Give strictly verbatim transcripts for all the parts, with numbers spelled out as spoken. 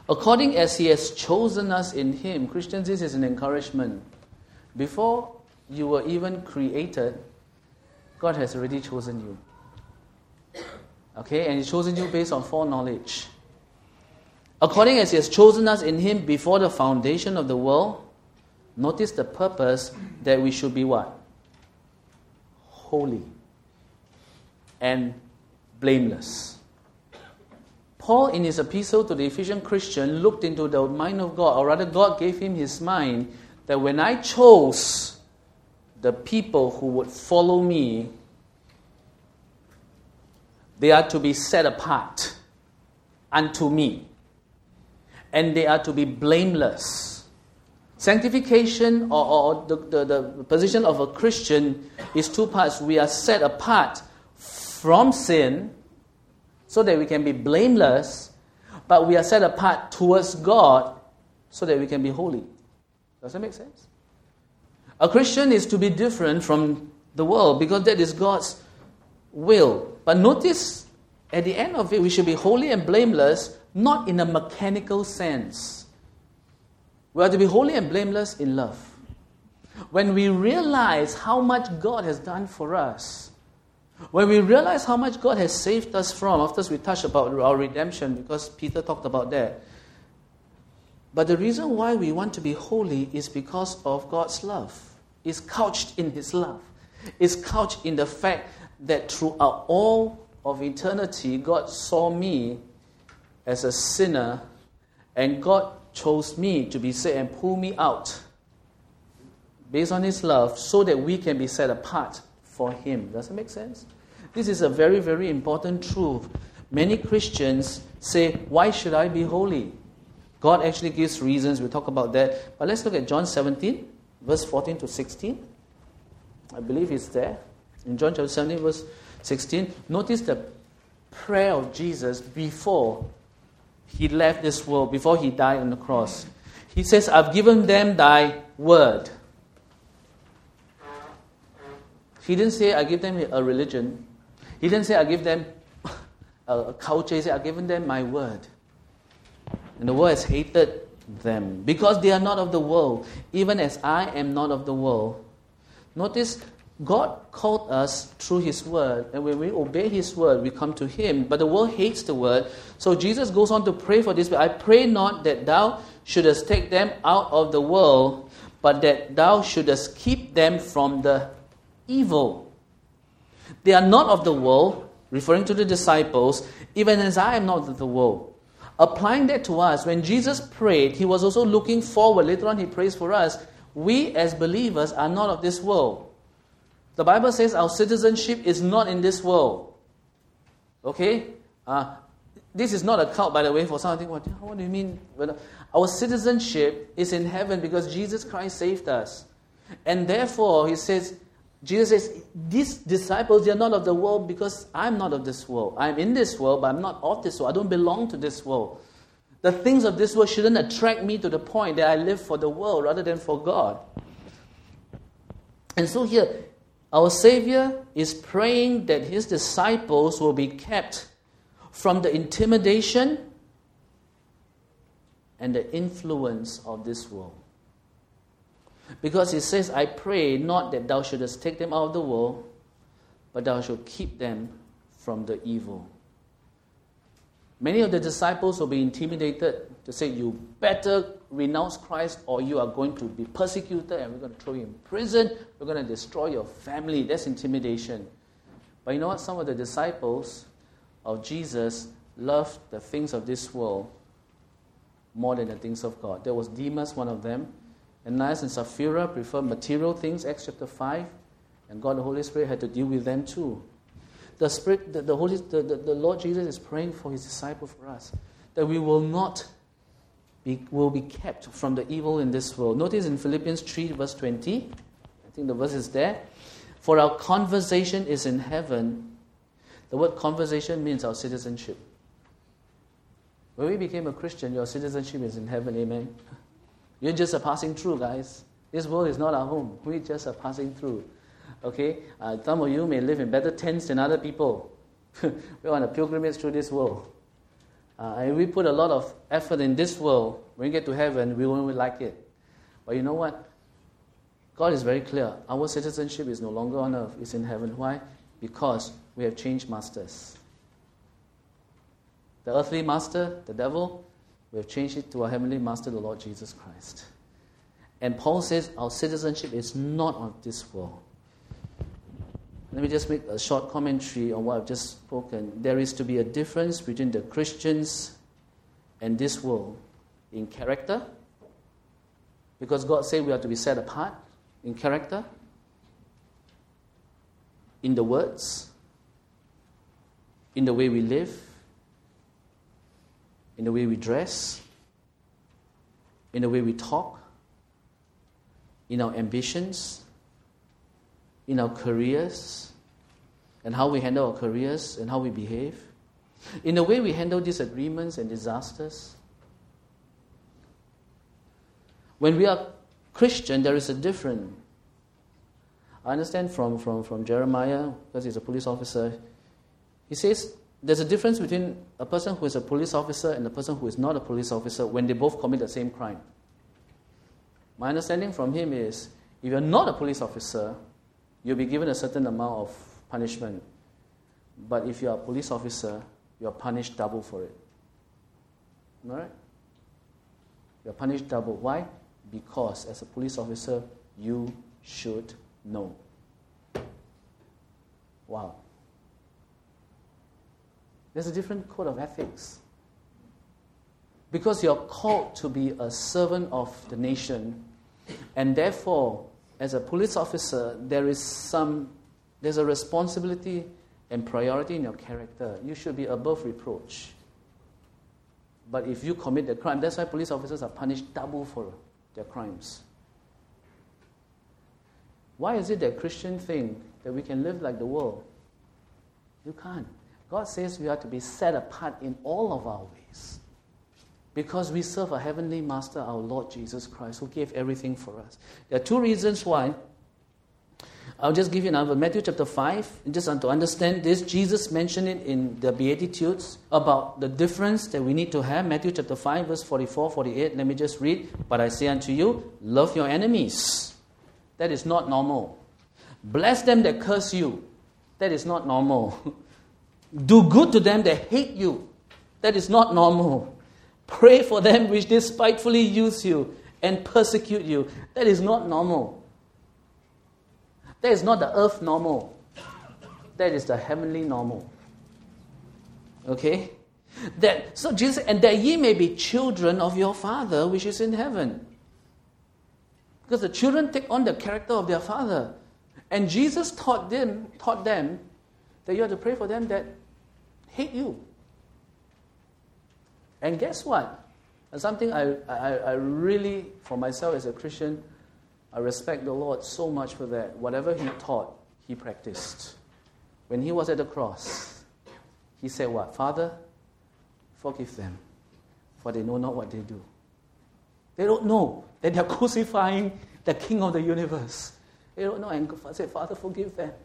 According as He has chosen us in Him. Christians, this is an encouragement. Before you were even created, God has already chosen you. Okay, and He's chosen you based on foreknowledge. According as He has chosen us in Him before the foundation of the world, notice the purpose that we should be what? Holy and blameless. Paul, in his epistle to the Ephesian Christian, looked into the mind of God, or rather God gave him his mind, that when I chose the people who would follow me, they are to be set apart unto me. And they are to be blameless. Sanctification, or, or the, the, the position of a Christian, is two parts. We are set apart from sin, so that we can be blameless, but we are set apart towards God, so that we can be holy. Does that make sense? A Christian is to be different from the world, because that is God's will. But notice, at the end of it, we should be holy and blameless, not in a mechanical sense. We are to be holy and blameless in love. When we realize how much God has done for us, when we realize how much God has saved us from, after we touched about our redemption, because Peter talked about that. But the reason why we want to be holy is because of God's love. It's couched in His love. It's couched in the fact that throughout all of eternity, God saw me as a sinner, and God chose me to be saved and pull me out based on His love, so that we can be set apart for Him. Does it make sense? This is a very, very important truth. Many Christians say, why should I be holy? God actually gives reasons. We'll talk about that. But let's look at John seventeen, verse fourteen to sixteen. I believe it's there. In John chapter seventeen, verse sixteen. Notice the prayer of Jesus before He left this world, before He died on the cross. He says, I've given them thy word. He didn't say, I give them a religion. He didn't say, I give them a culture. He said, I've given them my word. And the world has hated them because they are not of the world, even as I am not of the world. Notice, God called us through His word, and when we obey His word, we come to Him. But the world hates the word. So Jesus goes on to pray for this. I pray not that thou shouldest take them out of the world, but that thou shouldest keep them from the evil. They are not of the world, referring to the disciples, even as I am not of the world. Applying that to us, when Jesus prayed, He was also looking forward. Later on He prays for us. We as believers are not of this world. The Bible says our citizenship is not in this world. Okay? Uh, this is not a cult, by the way, for some think, what, what do you mean? Our citizenship is in heaven because Jesus Christ saved us. And therefore, He says, Jesus says, these disciples, they are not of the world because I'm not of this world. I'm in this world, but I'm not of this world. I don't belong to this world. The things of this world shouldn't attract me to the point that I live for the world rather than for God. And so here, our Savior is praying that His disciples will be kept from the intimidation and the influence of this world. Because He says, I pray not that thou shouldest take them out of the world, but thou shalt keep them from the evil. Many of the disciples will be intimidated to say, you better renounce Christ or you are going to be persecuted and we're going to throw you in prison, we're going to destroy your family. That's intimidation. But you know what? Some of the disciples of Jesus loved the things of this world more than the things of God. There was Demas, one of them. Ananias and Sapphira preferred material things, Acts chapter five. And God, the Holy Spirit, had to deal with them too. The Spirit, the, the Holy, the, the, the Lord Jesus is praying for His disciples, for us, that we will not be, will be kept from the evil in this world. Notice in Philippians three, verse twenty, I think the verse is there. For our conversation is in heaven. The word conversation means our citizenship. When we became a Christian, your citizenship is in heaven, amen? You're just a passing through, guys. This world is not our home. We just are passing through. Okay? Uh, some of you may live in better tents than other people. We're on a pilgrimage through this world. Uh, and we put a lot of effort in this world. When we get to heaven, we won't like it. But you know what? God is very clear. Our citizenship is no longer on earth, it's in heaven. Why? Because we have changed masters. The earthly master, the devil, we have changed it to our heavenly master, the Lord Jesus Christ. And Paul says our citizenship is not of this world. Let me just make a short commentary on what I've just spoken. There is to be a difference between the Christians and this world in character, because God said we are to be set apart in character, in the words, in the way we live, in the way we dress, in the way we talk, in our ambitions, in our careers, and how we handle our careers and how we behave, in the way we handle disagreements and disasters. When we are Christian, there is a difference. I understand from, from, from Jeremiah, because he's a police officer, he says there's a difference between a person who is a police officer and a person who is not a police officer when they both commit the same crime. My understanding from him is, if you're not a police officer, you'll be given a certain amount of punishment. But if you're a police officer, you're punished double for it. All right? You're punished double. Why? Because as a police officer, you should know. Wow. There's a different code of ethics. Because you're called to be a servant of the nation, and therefore, as a police officer, there is some, there's a responsibility and priority in your character. You should be above reproach. But if you commit a crime, that's why police officers are punished double for their crimes. Why is it that Christians think that we can live like the world? You can't. God says we are to be set apart in all of our ways. Because we serve a heavenly master, our Lord Jesus Christ, who gave everything for us. There are two reasons why. I'll just give you another. Matthew chapter five, just to understand this, Jesus mentioned it in the Beatitudes about the difference that we need to have. Matthew chapter five, verse forty-four, forty-eight. Let me just read. But I say unto you, love your enemies. That is not normal. Bless them that curse you. That is not normal. Do good to them that hate you. That is not normal. Pray for them which despitefully use you and persecute you. That is not normal. That is not the earth normal. That is the heavenly normal. Okay? That so Jesus, and that ye may be children of your Father which is in heaven. Because the children take on the character of their father. And Jesus taught them, taught them that you have to pray for them that hate you. And guess what? And something I, I, I really, for myself as a Christian, I respect the Lord so much for that. Whatever He taught, He practiced. When He was at the cross, He said what? Father, forgive them, for they know not what they do. They don't know that they're crucifying the King of the universe. They don't know. And God said, Father, forgive them.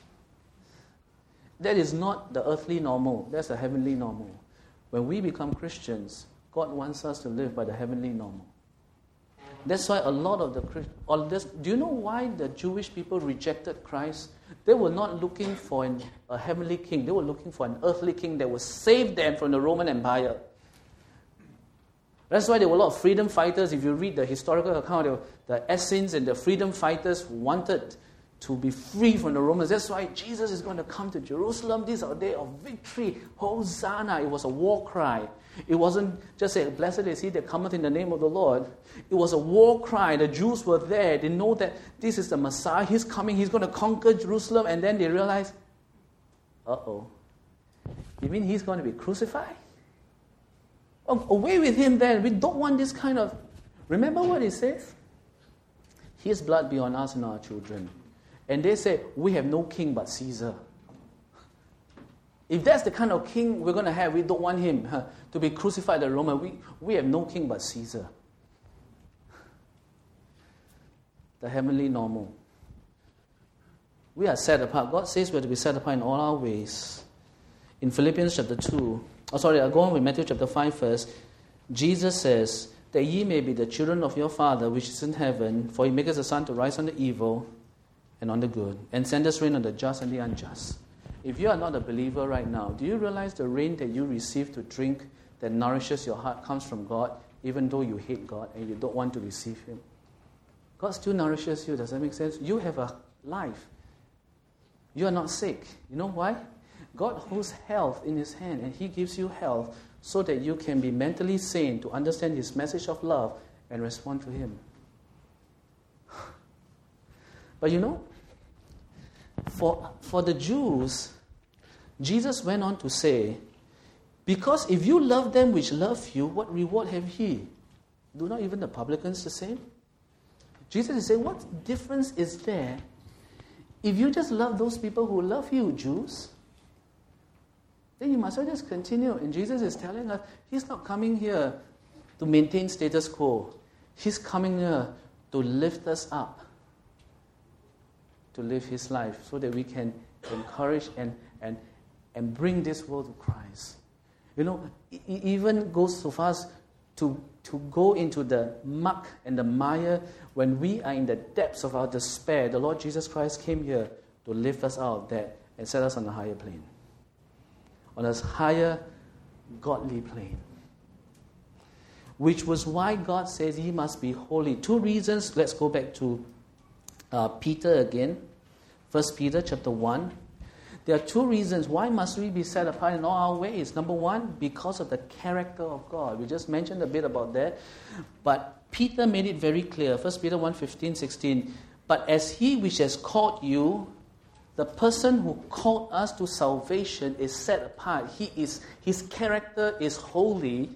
That is not the earthly normal. That's the heavenly normal. When we become Christians, God wants us to live by the heavenly normal. That's why a lot of the Christians... Do you know why the Jewish people rejected Christ? They were not looking for an, a heavenly king. They were looking for an earthly king that would save them from the Roman Empire. That's why there were a lot of freedom fighters. If you read the historical account, the Essenes and the freedom fighters wanted to be free from the Romans. That's why Jesus is going to come to Jerusalem. This is our day of victory. Hosanna. It was a war cry. It wasn't just a blessed is he that cometh in the name of the Lord. It was a war cry. The Jews were there. They know that this is the Messiah. He's coming. He's going to conquer Jerusalem. And then they realize, uh-oh. You mean he's going to be crucified? Away with him then. We don't want this kind of... Remember what he says? His blood be on us and our children. And they say, we have no king but Caesar. If that's the kind of king we're going to have, we don't want him huh, to be crucified by the Roman. We, we have no king but Caesar. The heavenly normal. We are set apart. God says we are to be set apart in all our ways. In Philippians chapter two, oh sorry, I'll go on with Matthew chapter five first. Jesus says, that ye may be the children of your Father which is in heaven, for he maketh the sun to rise on the evil and on the good, and sendeth rain on the just and the unjust. If you are not a believer right now, do you realize the rain that you receive to drink that nourishes your heart comes from God, even though you hate God and you don't want to receive Him? God still nourishes you. Does that make sense? You have a life. You are not sick. You know why? God holds health in His hand, and He gives you health so that you can be mentally sane to understand His message of love and respond to Him. But you know, for, for the Jews, Jesus went on to say, because if you love them which love you, what reward have ye? Do not even the publicans the same? Jesus is saying, what difference is there if you just love those people who love you, Jews? Then you must well just continue. And Jesus is telling us, He's not coming here to maintain status quo. He's coming here to lift us up, to live His life so that we can encourage and, and, and bring this world to Christ. You know, it even goes so far as to, to go into the muck and the mire when we are in the depths of our despair. The Lord Jesus Christ came here to lift us out of that and set us on a higher plane, on a higher godly plane. Which was why God says He must be holy. Two reasons. Let's go back to uh, Peter again. First Peter chapter one. There are two reasons why must we be set apart in all our ways. Number one, because of the character of God. We just mentioned a bit about that. But Peter made it very clear. First Peter one, fifteen, sixteen. But as He which has called you, the person who called us to salvation is set apart. He is, His character is holy.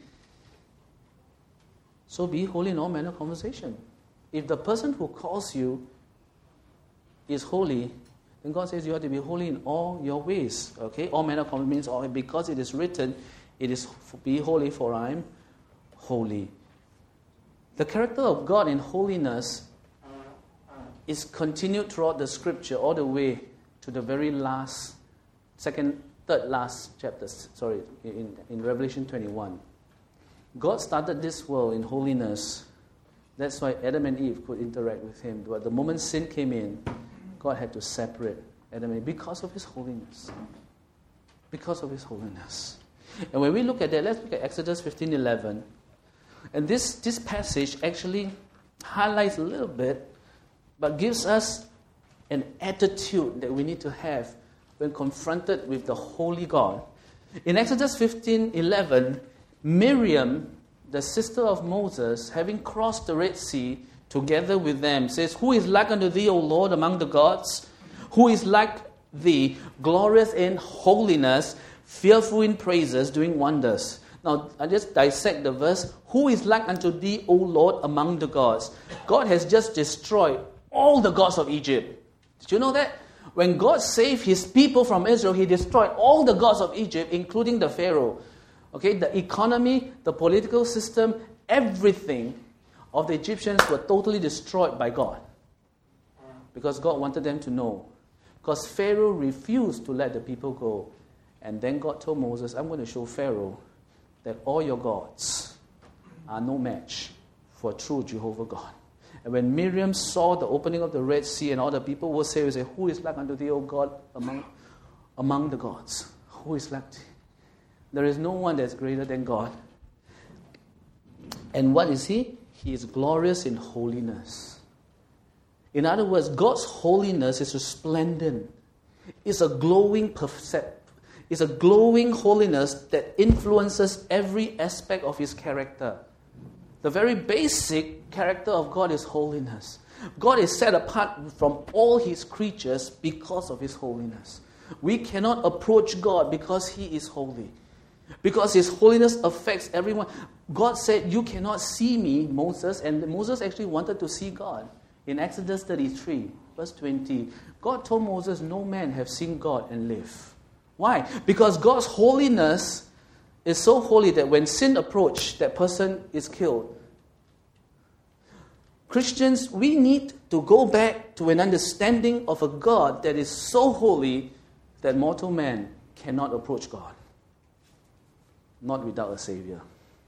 So be holy in all manner of conversation. If the person who calls you is holy, then God says you have to be holy in all your ways. Okay? All manner of conversation means all, because it is written, it is be holy for I am holy. The character of God in holiness is continued throughout the Scripture all the way to the very last, second, third last chapters, sorry, in, in Revelation twenty-one. God started this world in holiness. That's why Adam and Eve could interact with Him. But the moment sin came in, God had to separate Adam and Eve because of His holiness. Because of His holiness. And when we look at that, let's look at Exodus fifteen eleven. And this, this passage actually highlights a little bit, but gives us an attitude that we need to have when confronted with the holy God. In Exodus fifteen eleven, Miriam, the sister of Moses, having crossed the Red Sea together with them, says, Who is like unto thee, O Lord, among the gods? Who is like thee, glorious in holiness, fearful in praises, doing wonders? Now, I just dissect the verse. Who is like unto thee, O Lord, among the gods? God has just destroyed all the gods of Egypt. Did you know that? When God saved His people from Israel, He destroyed all the gods of Egypt, including the Pharaoh. Okay, the economy, the political system, everything of the Egyptians were totally destroyed by God. Because God wanted them to know. Because Pharaoh refused to let the people go. And then God told Moses, I'm going to show Pharaoh that all your gods are no match for true Jehovah God. And when Miriam saw the opening of the Red Sea and all the people would say, say Who is like unto thee, O God, among, among the gods? Who is like thee? There is no one that's greater than God. And what is He? He is glorious in holiness. In other words, God's holiness is resplendent. It's a glowing percept. It's a glowing holiness that influences every aspect of His character. The very basic character of God is holiness. God is set apart from all His creatures because of His holiness. We cannot approach God because He is holy. Because His holiness affects everyone. God said, you cannot see me, Moses. And Moses actually wanted to see God. In Exodus thirty-three, verse twenty, God told Moses, no man have seen God and live. Why? Because God's holiness is so holy that when sin approaches, that person is killed. Christians, we need to go back to an understanding of a God that is so holy that mortal man cannot approach God. not without a Savior.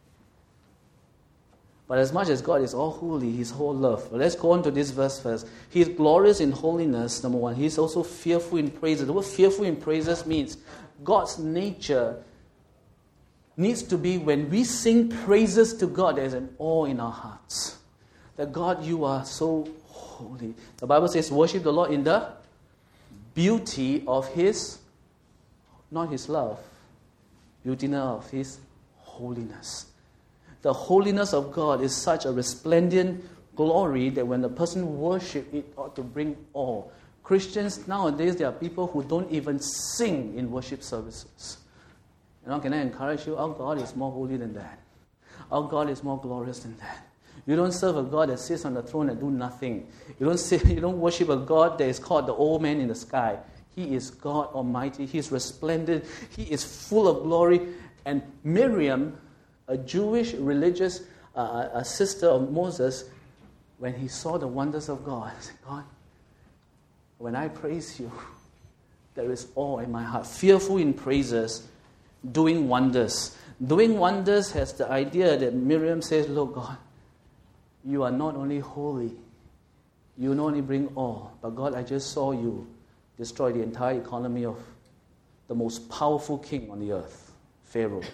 But as much as God is all holy, He's all love. But let's go on to this verse first. He is glorious in holiness, number one. He's also fearful in praises. The word fearful in praises means God's nature needs to be, when we sing praises to God, there's an awe in our hearts. That God, you are so holy. The Bible says, worship the Lord in the beauty of His, not His love, beauty of His holiness. The holiness of God is such a resplendent glory that when a person worships, it ought to bring awe. Christians nowadays, there are people who don't even sing in worship services. You know, can I encourage you? Our God is more holy than that. Our God is more glorious than that. You don't serve a God that sits on the throne and do nothing. You don't sit, you don't worship a God that is called the old man in the sky. He is God Almighty. He is resplendent. He is full of glory. And Miriam, a Jewish religious uh, a sister of Moses, when he saw the wonders of God, he said, God, when I praise you, there is awe in my heart. Fearful in praises, doing wonders. Doing wonders has the idea that Miriam says, look, God, you are not only holy, you not only bring awe, but God, I just saw you destroy the entire economy of the most powerful king on the earth, Pharaoh.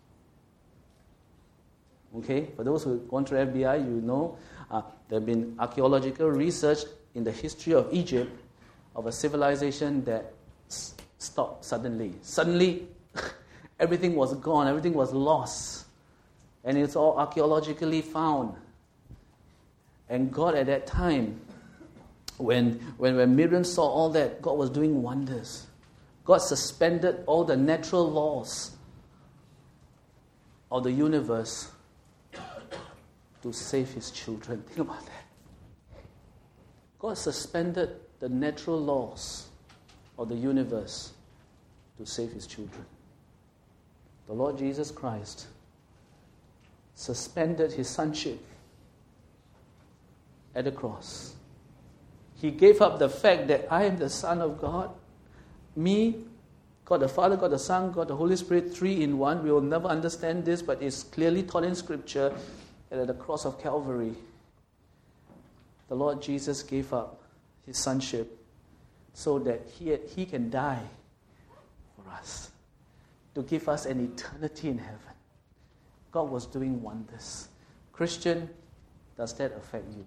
Okay, for those who have gone to F B I, you know uh, there have been archaeological research in the history of Egypt of a civilization that s- stopped suddenly. Suddenly, everything was gone, everything was lost. And it's all archaeologically found. And God at that time, when, when, when Miriam saw all that, God was doing wonders. God suspended all the natural laws of the universe to save His children. Think about that. God suspended the natural laws of the universe to save His children. The Lord Jesus Christ suspended His sonship at the cross. He gave up the fact that I am the Son of God. Me, God the Father, God the Son, God the Holy Spirit, three in one. We will never understand this, but it's clearly taught in Scripture that at the cross of Calvary, the Lord Jesus gave up His sonship so that He, he can die for us, to give us an eternity in heaven. God was doing wonders. Christian, does that affect you?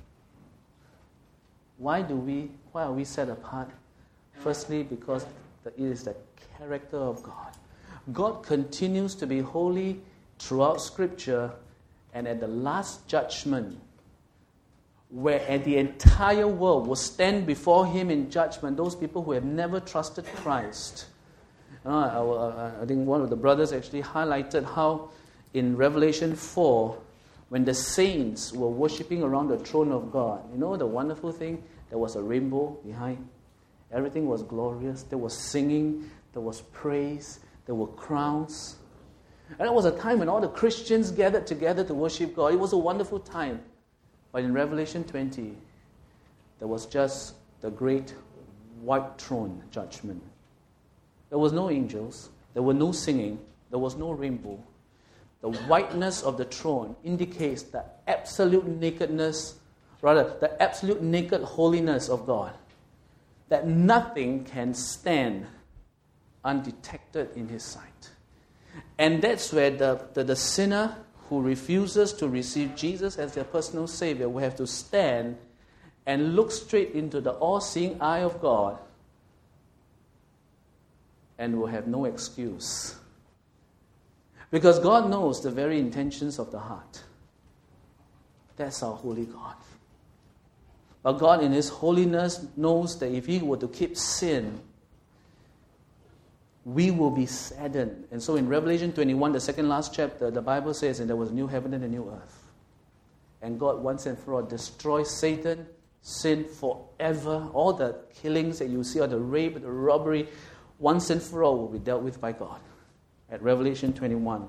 Why do we, why are we set apart? Firstly, because it is the character of God. God continues to be holy throughout Scripture, and at the last judgment, where the entire world will stand before Him in judgment, those people who have never trusted Christ. Uh, I, I think one of the brothers actually highlighted how in Revelation four, when the saints were worshipping around the throne of God, you know the wonderful thing? There was a rainbow behind. Everything was glorious. There was singing. There was praise. There were crowns. And it was a time when all the Christians gathered together to worship God. It was a wonderful time. But in Revelation twenty, there was just the great white throne judgment. There was no angels. There were no singing. There was no rainbow. The whiteness of the throne indicates the absolute nakedness, rather, the absolute naked holiness of God. That nothing can stand undetected in His sight. And that's where the, the, the sinner who refuses to receive Jesus as their personal Savior will have to stand and look straight into the all-seeing eye of God and will have no excuse. Because God knows the very intentions of the heart. That's our holy God. But God in His holiness knows that if He were to keep sin, we will be saddened. And so in Revelation twenty-one, the second last chapter, the Bible says, and there was a new heaven and a new earth. And God once and for all destroys Satan, sin forever. All the killings that you see, or the rape, the robbery, once and for all will be dealt with by God. At Revelation twenty-one.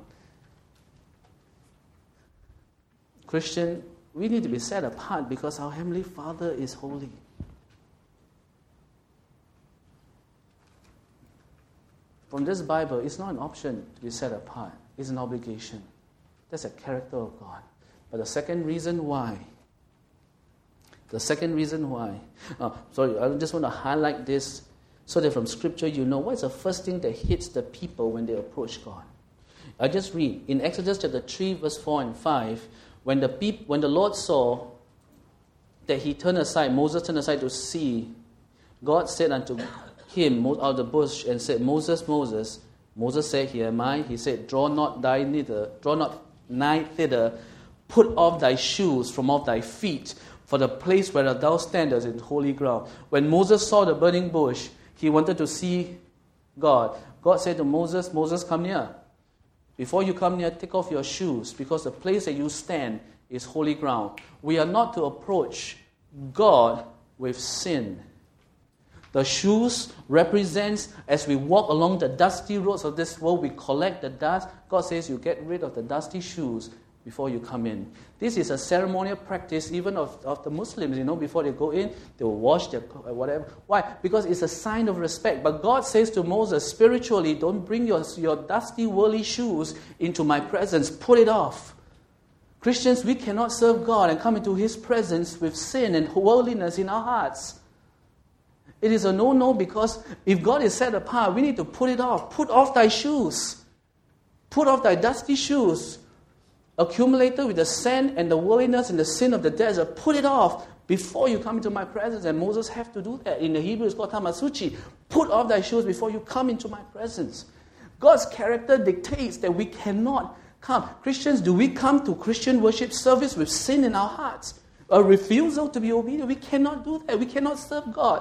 Christian, we need to be set apart because our Heavenly Father is holy. From this Bible, it's not an option to be set apart. is an obligation. That's a character of God. But the second reason why, the second reason why, oh, sorry, I just want to highlight this so that from Scripture you know what's the first thing that hits the people when they approach God. I just read in Exodus chapter three, verse four and five, when the peop- when the Lord saw that he turned aside, Moses turned aside to see, God said unto him out of the bush and said, Moses, Moses. Moses said, Here am I. He said, Draw not thy neither, draw not nigh thither, put off thy shoes from off thy feet, for the place where thou standest is holy ground. When Moses saw the burning bush, he wanted to see God. God said to Moses, Moses, come near. Before you come near, take off your shoes, because the place that you stand is holy ground. We are not to approach God with sin. The shoes represents, as we walk along the dusty roads of this world, we collect the dust. God says you get rid of the dusty shoes before you come in. This is a ceremonial practice even of, of the Muslims, you know, before they go in, they will wash their whatever. Why? Because it's a sign of respect. But God says to Moses, spiritually, don't bring your, your dusty, worldly shoes into my presence. Put it off. Christians, we cannot serve God and come into His presence with sin and worldliness in our hearts. It is a no-no, because if God is set apart, we need to put it off. Put off thy shoes. Put off thy dusty shoes, accumulated with the sand and the worldliness and the sin of the desert. Put it off before you come into my presence. And Moses have to do that. In the Hebrew, it's called tamasuchi. Put off thy shoes before you come into my presence. God's character dictates that we cannot come. Christians, do we come to Christian worship service with sin in our hearts? A refusal to be obedient? We cannot do that. We cannot serve God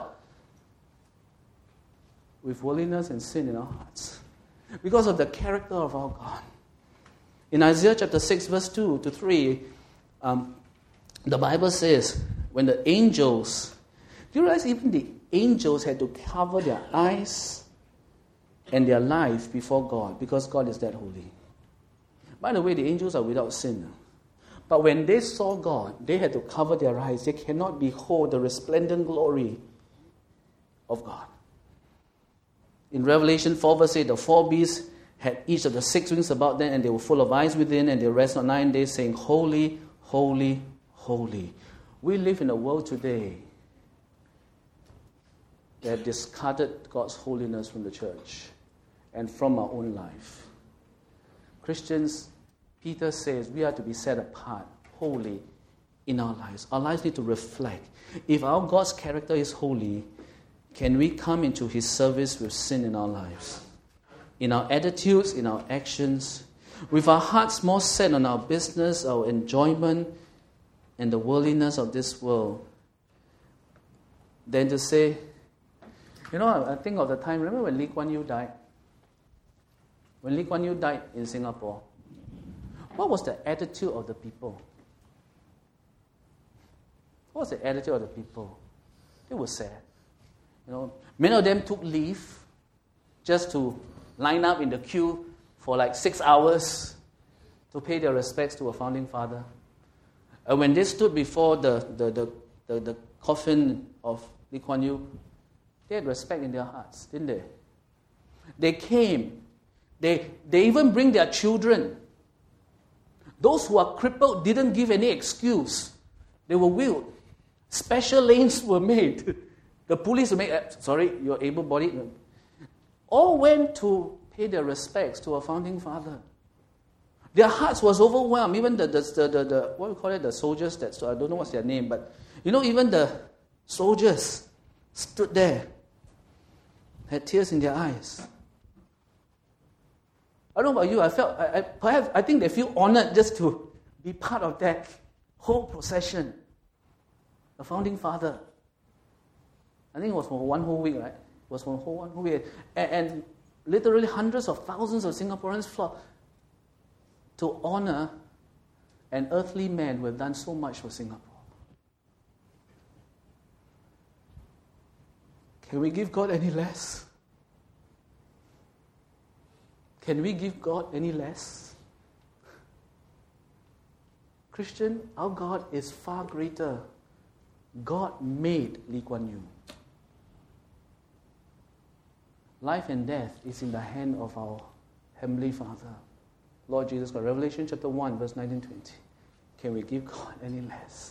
with worldliness and sin in our hearts, because of the character of our God. In Isaiah chapter six, verse two to three, um, the Bible says, when the angels, do you realize even the angels had to cover their eyes and their life before God, because God is that holy. By the way, the angels are without sin. But when they saw God, they had to cover their eyes. They cannot behold the resplendent glory of God. In Revelation four, verse eight, the four beasts had each of the six wings about them, and they were full of eyes within, and they rest on nine days, saying, Holy, holy, holy. We live in a world today that have discarded God's holiness from the church and from our own life. Christians, Peter says, we are to be set apart, holy in our lives. Our lives need to reflect. If our God's character is holy, can we come into His service with sin in our lives? In our attitudes, in our actions, with our hearts more set on our business, our enjoyment, and the worldliness of this world, than to say, you know, I think of the time, remember when Lee Kuan Yew died? When Lee Kuan Yew died in Singapore, what was the attitude of the people? What was the attitude of the people? They were sad. You know, many of them took leave just to line up in the queue for like six hours to pay their respects to a founding father. And when they stood before the, the, the, the, the coffin of Lee Kuan Yew, they had respect in their hearts, didn't they? They came. They, they even bring their children. Those who are crippled didn't give any excuse. They were wheeled. Special lanes were made. The police were made, uh, sorry, you're able-bodied. All went to pay their respects to a founding father. Their hearts was overwhelmed. Even the, the, the, the, the what do you call it, the soldiers, that, so I don't know what's their name, but you know, even the soldiers stood there, had tears in their eyes. I don't know about you, I felt, I, I, perhaps, I think they feel honored just to be part of that whole procession. The founding father. I think it was for one whole week, right? It was for whole one whole week. And, and literally hundreds of thousands of Singaporeans flocked to honor an earthly man who have done so much for Singapore. Can we give God any less? Can we give God any less? Christian, our God is far greater. God made Lee Kuan Yew. Life and death is in the hand of our Heavenly Father. Lord Jesus Christ. Revelation chapter one, verse nineteen twenty. Can we give God any less?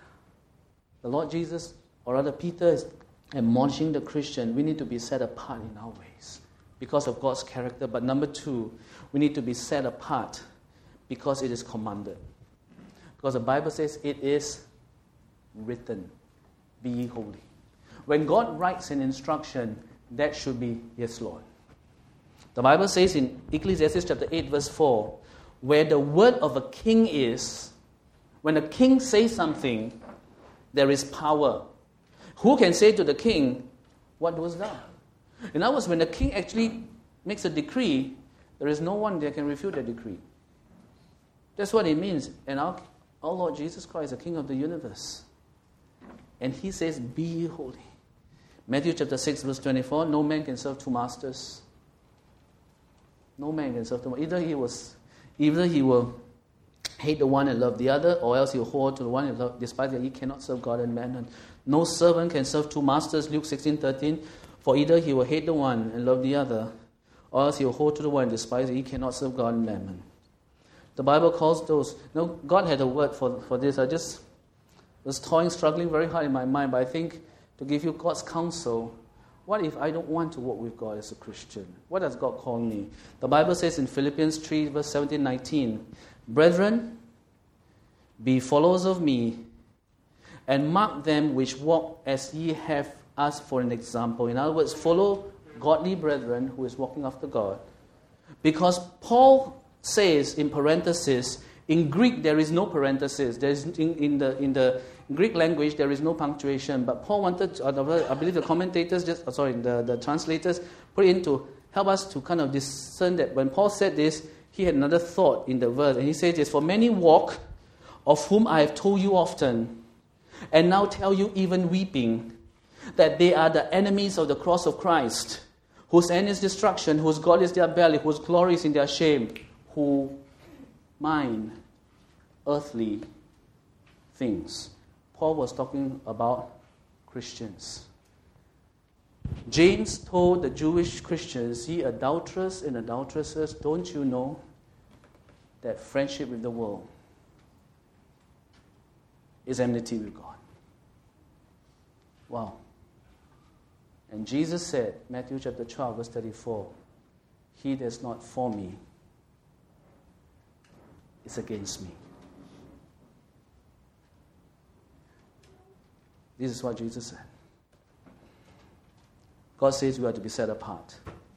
The Lord Jesus, or rather Peter, is admonishing the Christian, we need to be set apart in our ways because of God's character. But number two, we need to be set apart because it is commanded. Because the Bible says it is written, be ye holy. When God writes an instruction, that should be, yes, Lord. The Bible says in Ecclesiastes chapter eight, verse four, where the word of a king is, when a king says something, there is power. Who can say to the king, what doest thou? In other words, when the king actually makes a decree, there is no one that can refute that decree. That's what it means. And our, our Lord Jesus Christ, the King of the universe. And he says, be ye holy. Matthew chapter six, verse twenty-four, no man can serve two masters. No man can serve two masters. Either he was, either he will hate the one and love the other, or else he will hold to the one and love, despite that he cannot serve God and man. And no servant can serve two masters, Luke sixteen thirteen, for either he will hate the one and love the other, or else he will hold to the one and despise that he cannot serve God and mammon. The Bible calls those, no, God had a word for, for this. I just was toying, struggling very hard in my mind, but I think to give you God's counsel, what if I don't want to walk with God as a Christian? What does God call me? The Bible says in Philippians three, verse seventeen, nineteen, brethren, be followers of me, and mark them which walk as ye have us for an example. In other words, follow godly brethren who is walking after God. Because Paul says in parenthesis, in Greek there is no parenthesis. There is in, in the in the Greek language there is no punctuation. But Paul wanted, I believe the commentators, just sorry, the, the translators put it in to help us to kind of discern that when Paul said this, he had another thought in the verse. And he says this, for many walk, of whom I have told you often, and now tell you even weeping, that they are the enemies of the cross of Christ, whose end is destruction, whose God is their belly, whose glory is in their shame, who mind earthly things. Paul was talking about Christians. James told the Jewish Christians, ye adulterers and adulteresses, don't you know that friendship with the world is enmity with God? Wow. And Jesus said, Matthew chapter twelve, verse thirty-four, he that is not for me is against me. This is what Jesus said. God says we are to be set apart.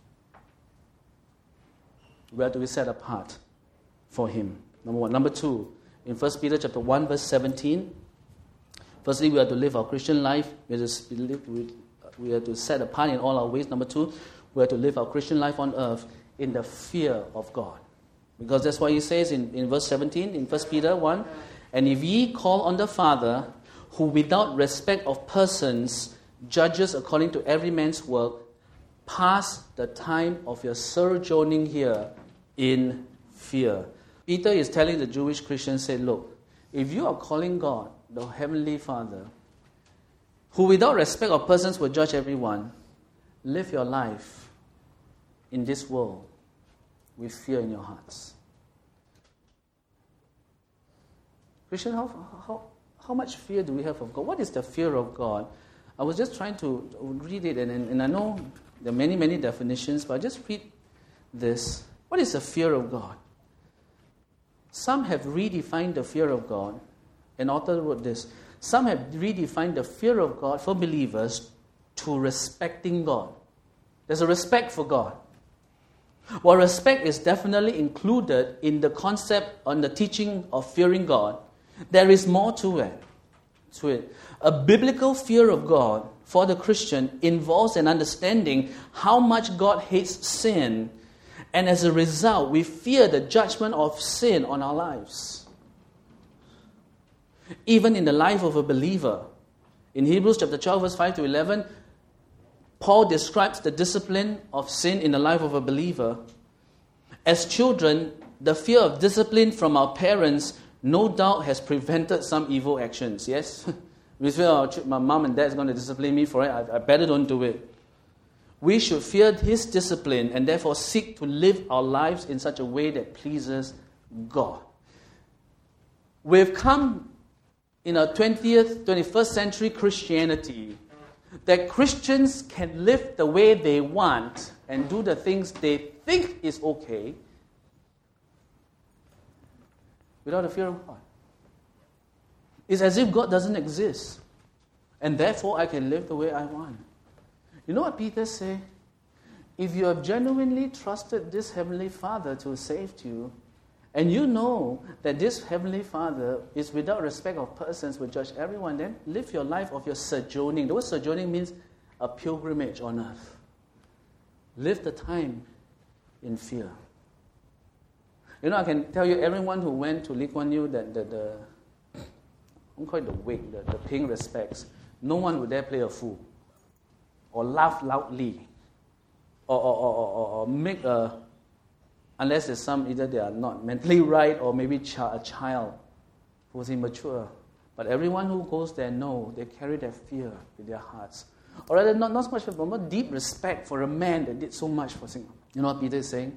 We are to be set apart for him. Number one. Number two, in First Peter chapter one, verse seventeen, firstly, we are to live our Christian life. We are to, live, we are to set apart in all our ways. Number two, we are to live our Christian life on earth in the fear of God. Because that's what he says in, in verse seventeen, in First Peter one, and if ye call on the Father, who without respect of persons judges according to every man's work, pass the time of your sojourning here in fear. Peter is telling the Jewish Christians, say, look, if you are calling God, the Heavenly Father, who without respect of persons will judge everyone, live your life in this world with fear in your hearts. Christian, how, how, how much fear do we have of God? What is the fear of God? I was just trying to read it, and, and, and I know there are many, many definitions, but I just read this. What is the fear of God? Some have redefined the fear of God. An author wrote this. Some have redefined the fear of God for believers to respecting God. There's a respect for God. While respect is definitely included in the concept on the teaching of fearing God, there is more to it. To it. A biblical fear of God for the Christian involves an understanding how much God hates sin, and as a result, we fear the judgment of sin on our lives. Even in the life of a believer, in Hebrews chapter twelve, verse five to eleven, Paul describes the discipline of sin in the life of a believer. As children, the fear of discipline from our parents no doubt has prevented some evil actions, yes? We feel, oh, my mom and dad is going to discipline me for it, I, I better don't do it. we should fear His discipline and therefore seek to live our lives in such a way that pleases God. We've come in our twentieth, twenty-first century Christianity that Christians can live the way they want and do the things they think is okay without a fear of God. It's as if God doesn't exist, and therefore I can live the way I want. You know what Peter said? If you have genuinely trusted this Heavenly Father to save you, and you know that this Heavenly Father is without respect of persons, will judge everyone, then live your life of your sojourning. The word sojourning means a pilgrimage on earth. Live the time in fear. You know, I can tell you, everyone who went to Lee Kuan Yew, that the, the, I don't call it the wake, the, the paying respects, no one would dare play a fool, or laugh loudly, or, or, or, or, or make a, unless there's some, either they are not mentally right, or maybe ch- a child who was immature. But everyone who goes there know they carry their fear in their hearts. Or rather, not, not so much, but more deep respect for a man that did so much for Singapore. You know what Peter is saying?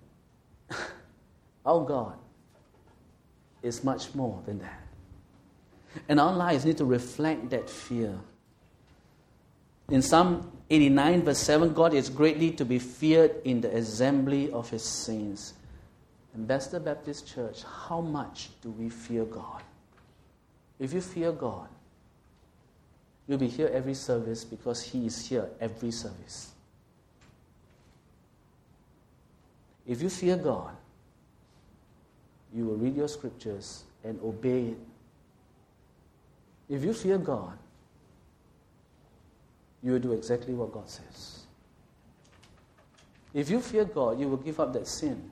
Our God is much more than that. And our lives need to reflect that fear. In Psalm eighty-nine, verse seven, God is greatly to be feared in the assembly of His saints. And Bethesda Baptist Church, how much do we fear God? If you fear God, you'll be here every service because He is here every service. If you fear God, you will read your scriptures and obey it. If you fear God, you will do exactly what God says. If you fear God, you will give up that sin.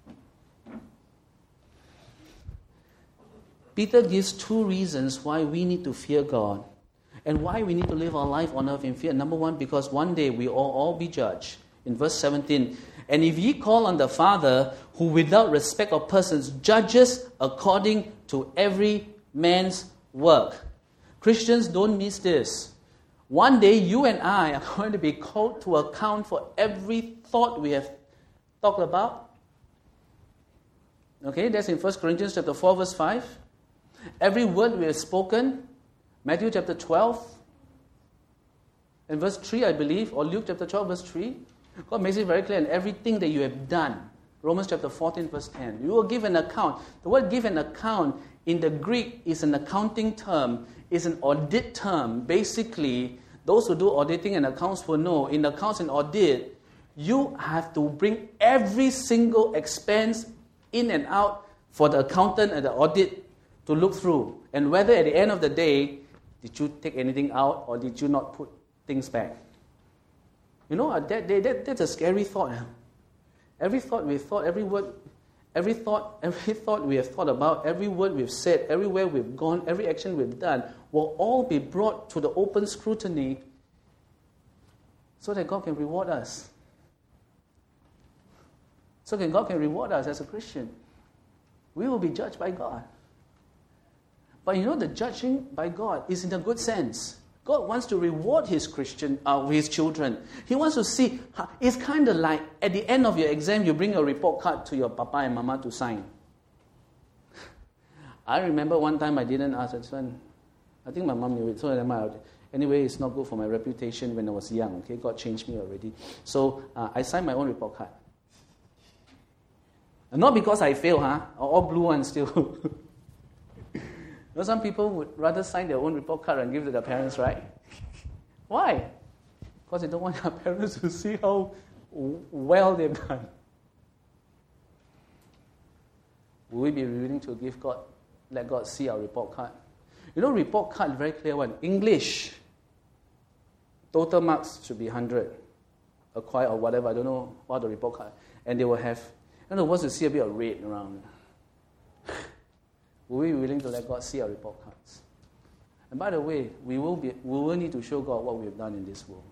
Peter gives two reasons why we need to fear God and why we need to live our life on earth in fear. Number one, because one day we all, all be judged. In verse seventeen, and if ye call on the Father, who without respect of persons judges according to every man's work. Christians, don't miss this. One day you and I are going to be called to account for every thought we have talked about. Okay, that's in First Corinthians chapter four, verse five. Every word we have spoken, Matthew chapter twelve, and verse three, I believe, or Luke chapter twelve, verse three. God makes it very clear, and everything that you have done. Romans chapter fourteen, verse ten. You will give an account. The word give an account in the Greek is an accounting term, is an audit term. Basically, those who do auditing and accounts will know, in accounts and audit, you have to bring every single expense in and out for the accountant and the audit to look through. And whether at the end of the day, did you take anything out or did you not put things back? You know, that, that, that's a scary thought. Every thought we've thought, every word, every thought, every thought we have thought about, every word we've said, everywhere we've gone, every action we've done, will all be brought to the open scrutiny so that God can reward us. So that God can reward us as a Christian. We will be judged by God. But you know, the judging by God is in a good sense. God wants to reward His Christian, uh, His children. He wants to see. It's kind of like at the end of your exam, you bring a report card to your papa and mama to sign. I remember one time I didn't ask that son. I think my mom knew it. So anyway, it's not good for my reputation when I was young. Okay, God changed me already. So uh, I signed my own report card. And not because I failed, huh? All blue ones still. You know, some people would rather sign their own report card and give it to their parents, right? Why? Because they don't want their parents to see how well they've done. Will we be willing to give God, let God see our report card? You know, report card is very clear one. English, total marks should be one hundred. Acquire or whatever, I don't know what the report card. And they will have, in other words, to see a bit of red around. Will we be willing to let God see our report cards? And by the way, we will be we will need to show God what we have done in this world.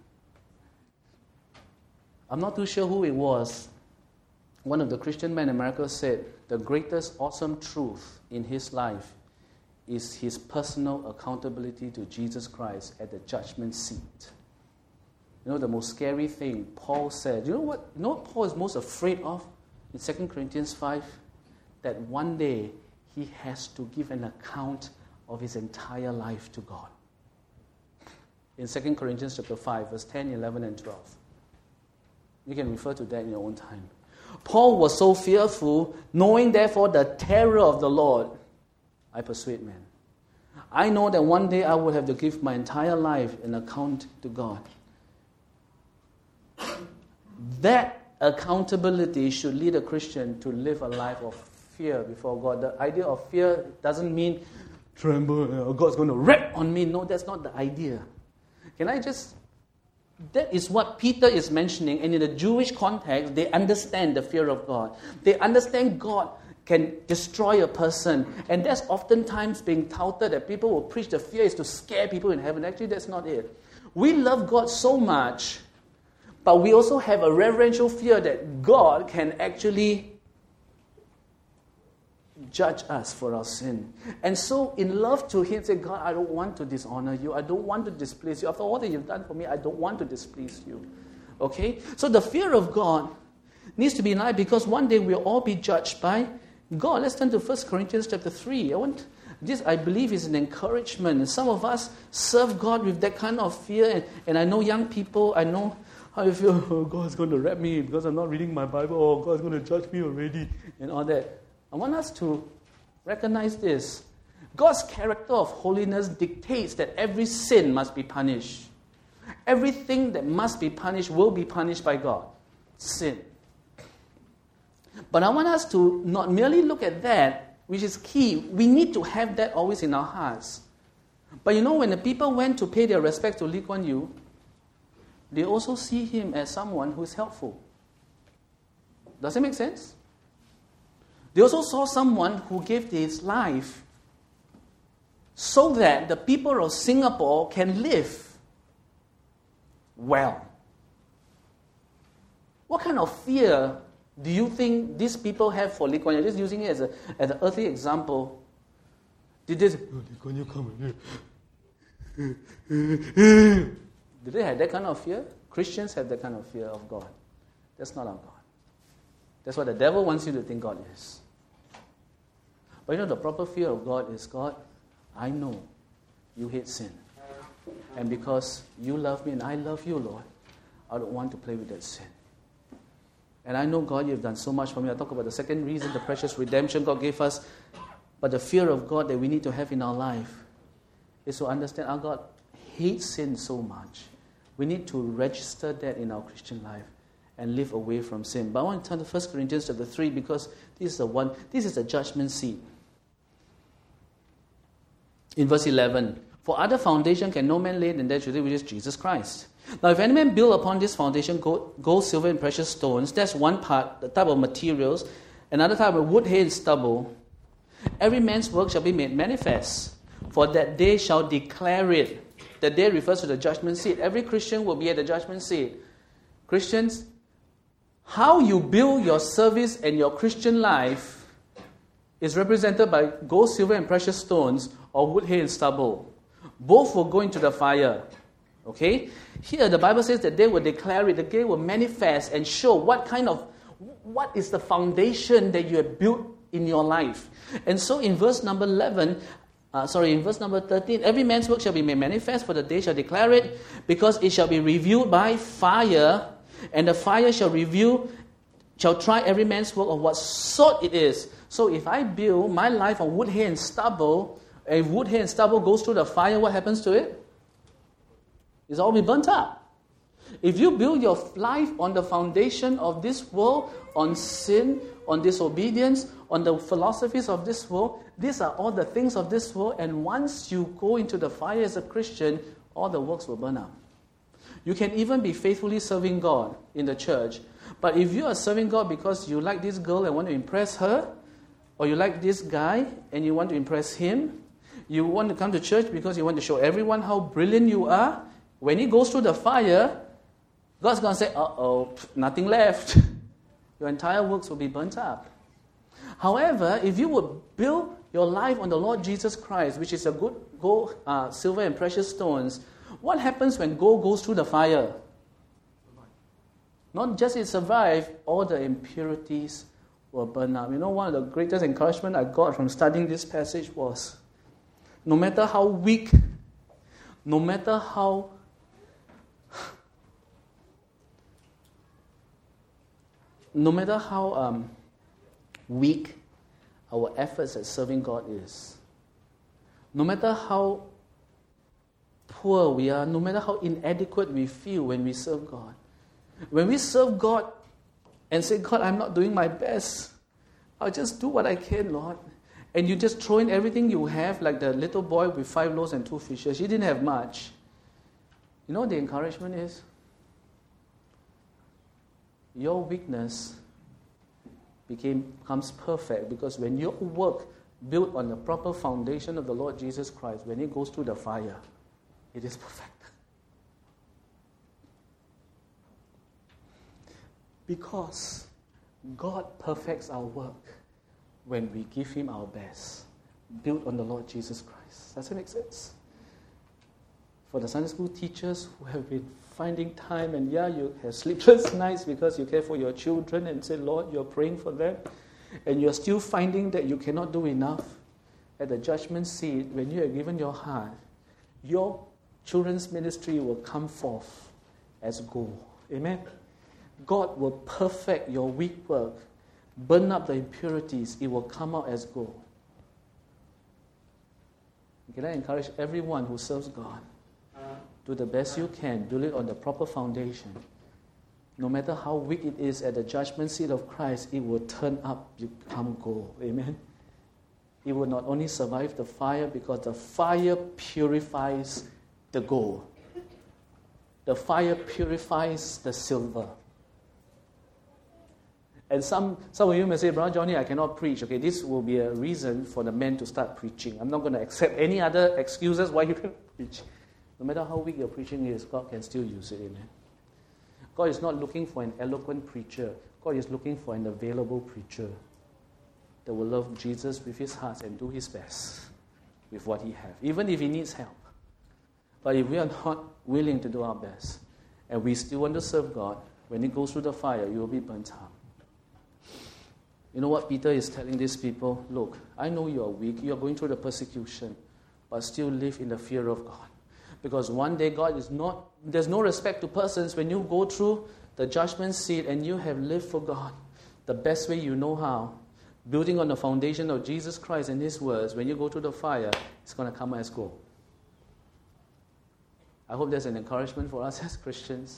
I'm not too sure who it was. One of the Christian men in America said, the greatest awesome truth in his life is his personal accountability to Jesus Christ at the judgment seat. You know, the most scary thing Paul said. You know what? You know what Paul is most afraid of in Second Corinthians five? That one day he has to give an account of his entire life to God. In Second Corinthians chapter five, verse ten, eleven, and twelve. You can refer to that in your own time. Paul was so fearful, knowing therefore the terror of the Lord, I persuade men. I know that one day I will have to give my entire life an account to God. That accountability should lead a Christian to live a life of fear before God. The idea of fear doesn't mean tremble, God's going to rap on me. No, that's not the idea. Can I just... That is what Peter is mentioning, and in the Jewish context, they understand the fear of God. They understand God can destroy a person, and that's oftentimes being touted that people will preach the fear is to scare people in heaven. Actually, that's not it. We love God so much, but we also have a reverential fear that God can actually judge us for our sin. And so in love to Him, say, God, I don't want to dishonor you. I don't want to displease you. After all that you've done for me, I don't want to displease you. Okay? So the fear of God needs to be in life because one day we'll all be judged by God. Let's turn to First Corinthians chapter three. I want this, I believe, is an encouragement. And some of us serve God with that kind of fear. And, and I know young people, I know how you feel, oh, God's going to rap me because I'm not reading my Bible. Oh, God's going to judge me already. And all that. I want us to recognize this. God's character of holiness dictates that every sin must be punished. Everything that must be punished will be punished by God. Sin. But I want us to not merely look at that, which is key. We need to have that always in our hearts. But you know, when the people went to pay their respect to Lee Kuan Yew, they also see him as someone who is helpful. Does that make sense? They also saw someone who gave his life so that the people of Singapore can live well. What kind of fear do you think these people have for Lee Kuan Yew? Just using it as, a, as an earthly example. Did they say, oh, Lee Kuan Yew come here? Did they have that kind of fear? Christians have that kind of fear of God. That's not our God. That's what the devil wants you to think God is. But you know, the proper fear of God is, God, I know you hate sin. And because you love me and I love you, Lord, I don't want to play with that sin. And I know, God, you've done so much for me. I talk about the second reason, the precious redemption God gave us. But the fear of God that we need to have in our life is to understand our God hates sin so much. We need to register that in our Christian life and live away from sin. But I want to turn to First Corinthians chapter three because this is the one, this is the judgment seat. In verse eleven, for other foundation can no man lay than that which is Jesus Christ. Now, if any man build upon this foundation gold, gold, silver, and precious stones, that's one part, the type of materials. Another type of wood, hay, and stubble. Every man's work shall be made manifest, for that day shall declare it. The day refers to the judgment seat. Every Christian will be at the judgment seat. Christians, how you build your service and your Christian life is represented by gold, silver, and precious stones, or wood, hay, and stubble. Both will go into the fire. Okay? Here the Bible says that they will declare it, the day will manifest and show what kind of, what is the foundation that you have built in your life. And so in verse number eleven, uh, sorry, in verse number thirteen, every man's work shall be made manifest, for the day shall declare it, because it shall be revealed by fire, and the fire shall reveal, shall try every man's work of what sort it is. So if I build my life on wood, hay, and stubble, if wood, hay, and stubble goes through the fire, what happens to it? It's all be burnt up. If you build your life on the foundation of this world, on sin, on disobedience, on the philosophies of this world, these are all the things of this world, and once you go into the fire as a Christian, all the works will burn up. You can even be faithfully serving God in the church, but if you are serving God because you like this girl and want to impress her, or you like this guy and you want to impress him, you want to come to church because you want to show everyone how brilliant you are, when he goes through the fire, God's going to say, uh-oh, nothing left. Your entire works will be burnt up. However, if you would build your life on the Lord Jesus Christ, which is a good gold, uh, silver, and precious stones, what happens when gold goes through the fire? Not just it survived, all the impurities were burned up. You know, one of the greatest encouragement I got from studying this passage was, no matter how weak, no matter how no matter how um, weak our efforts at serving God is, no matter how poor we are, no matter how inadequate we feel when we serve God, when we serve God and say, God, I'm not doing my best, I'll just do what I can, Lord. And you just throw in everything you have, like the little boy with five loaves and two fishes. He didn't have much. You know what the encouragement is? Your weakness became, becomes perfect, because when your work built on the proper foundation of the Lord Jesus Christ, when it goes through the fire, it is perfect. Because God perfects our work when we give Him our best, built on the Lord Jesus Christ. Does it make sense? For the Sunday school teachers who have been finding time, and yeah, you have sleepless nights because you care for your children and say, Lord, you're praying for them, and you're still finding that you cannot do enough, at the judgment seat, when you have given your heart, your children's ministry will come forth as gold. Amen? God will perfect your weak work, burn up the impurities, it will come out as gold. Can I encourage everyone who serves God, do the best you can, build it on the proper foundation. No matter how weak it is, at the judgment seat of Christ, it will turn up, become gold. Amen? It will not only survive the fire, because the fire purifies the gold. The fire purifies the silver. And some, some of you may say, Brother Johnny, I cannot preach. Okay, this will be a reason for the men to start preaching. I'm not going to accept any other excuses why you can preach. No matter how weak your preaching is, God can still use it. Amen. God is not looking for an eloquent preacher. God is looking for an available preacher that will love Jesus with his heart and do his best with what he has, even if he needs help. But if we are not willing to do our best, and we still want to serve God, when it goes through the fire, you will be burnt out. You know what Peter is telling these people? Look, I know you are weak, you are going through the persecution, but still live in the fear of God. Because one day God is not, there's no respect to persons. When you go through the judgment seat and you have lived for God the best way you know how, building on the foundation of Jesus Christ and His words, when you go through the fire, it's going to come as gold. I hope there's an encouragement for us as Christians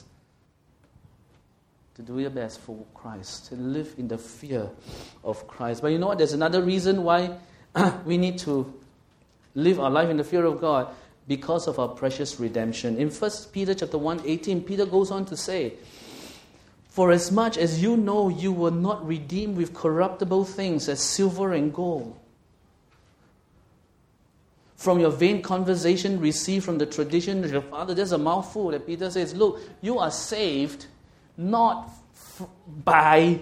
to do your best for Christ, to live in the fear of Christ. But you know what? There's another reason why we need to live our life in the fear of God, because of our precious redemption. In First Peter chapter one, eighteen, Peter goes on to say, for as much as you know you were not redeemed with corruptible things as silver and gold, from your vain conversation received from the tradition of your father. There's a mouthful that Peter says, look, you are saved not f- by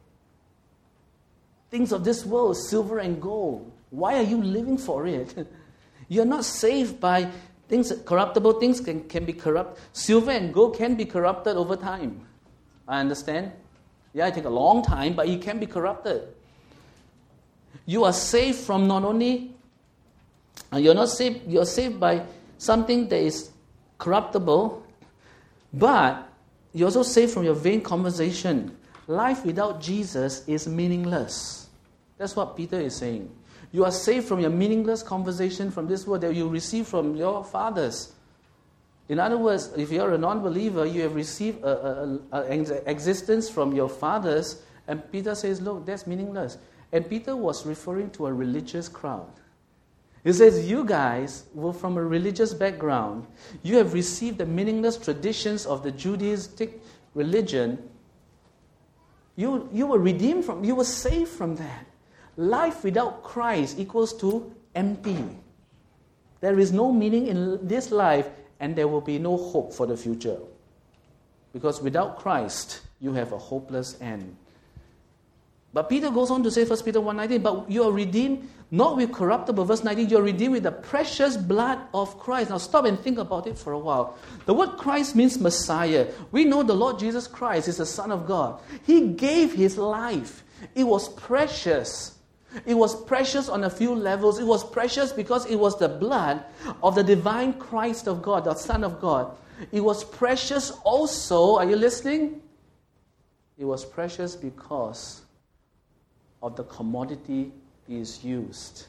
things of this world, silver and gold. Why are you living for it? You're not saved by things, corruptible things can, can be corrupt. Silver and gold can be corrupted over time. I understand. Yeah, it takes a long time, but it can be corrupted. You are saved from not only, you're not saved, you're saved by something that is corruptible, but you're also saved from your vain conversation. Life without Jesus is meaningless. That's what Peter is saying. You are saved from your meaningless conversation from this world that you receive from your fathers. In other words, if you're a non-believer, you have received an existence from your fathers, and Peter says, look, that's meaningless. And Peter was referring to a religious crowd. He says, you guys were from a religious background. You have received the meaningless traditions of the Judaistic religion. You, you were redeemed from, you were saved from that. Life without Christ equals to empty. There is no meaning in this life, and there will be no hope for the future. Because without Christ, you have a hopeless end. But Peter goes on to say, First Peter one nineteen, but you are redeemed not with corruptible, verse nineteen, you are redeemed with the precious blood of Christ. Now stop and think about it for a while. The word Christ means Messiah. We know the Lord Jesus Christ is the Son of God. He gave his life. It was precious. It was precious on a few levels. It was precious because it was the blood of the divine Christ of God, the Son of God. It was precious also, are you listening? It was precious because of the commodity is used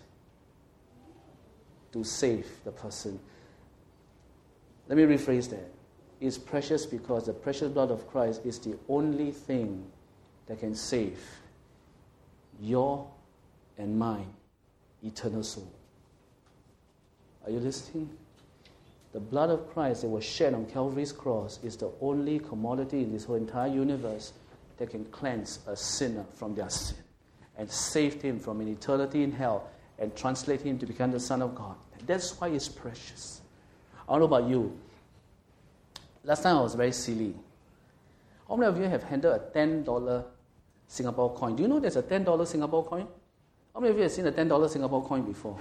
to save the person. Let me rephrase that. It's precious because the precious blood of Christ is the only thing that can save your and mine eternal soul. Are you listening? The blood of Christ that was shed on Calvary's cross is the only commodity in this whole entire universe that can cleanse a sinner from their sin and save him from an eternity in hell and translate him to become the Son of God. That's why it's precious. I don't know about you. Last time I was very silly. How many of you have handled a ten dollars Singapore coin? Do you know there's a ten dollars Singapore coin? How many of you have seen a ten dollars Singapore coin before?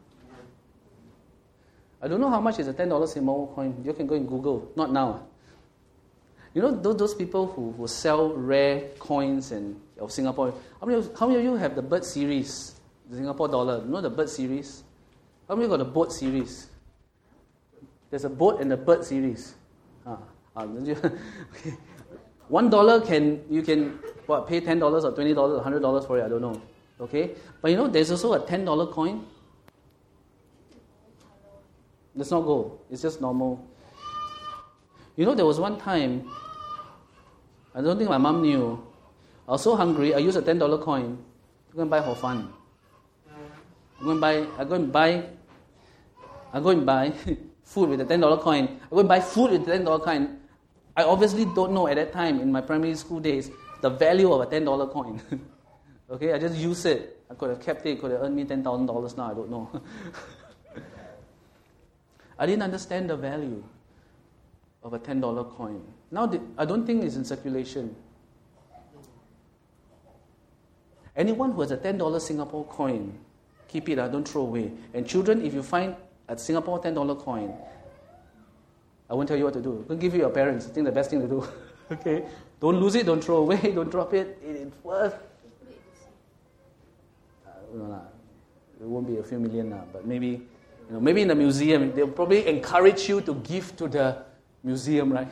I don't know how much is a ten dollars Singapore coin. You can go and Google. Not now. You know those, those people who, who sell rare coins and of Singapore. How many, how many of you have the bird series? The Singapore dollar. You know the bird series? How many got the boat series? There's a boat and a bird series. Ah, ah, okay. One dollar can you can what pay ten dollars or twenty dollars or hundred dollars for it, I don't know. Okay? But you know there's also a ten dollar coin. It's not gold, it's just normal. You know there was one time, I don't think my mom knew. I was so hungry, I used a ten dollar coin to go and buy hor fun. I go and buy I go and buy I go and buy food with a ten dollar coin. I go and buy food with a ten dollar coin. I obviously don't know at that time in my primary school days the value of a ten dollar coin. Okay, I just used it. I could have kept it, it could have earned me ten thousand dollars now, I don't know. I didn't understand the value of a ten dollar coin. Now, I don't think it's in circulation. Anyone who has a ten dollar Singapore coin, keep it, uh, don't throw away. And children, if you find a Singapore ten dollar coin, I won't tell you what to do. Don't give it to your parents. I think the best thing to do. Okay? Don't lose it, don't throw away, don't drop it. It's worth. Uh, no, no. It won't be a few million now, but maybe, you know, maybe in the museum, they'll probably encourage you to give to the museum, right?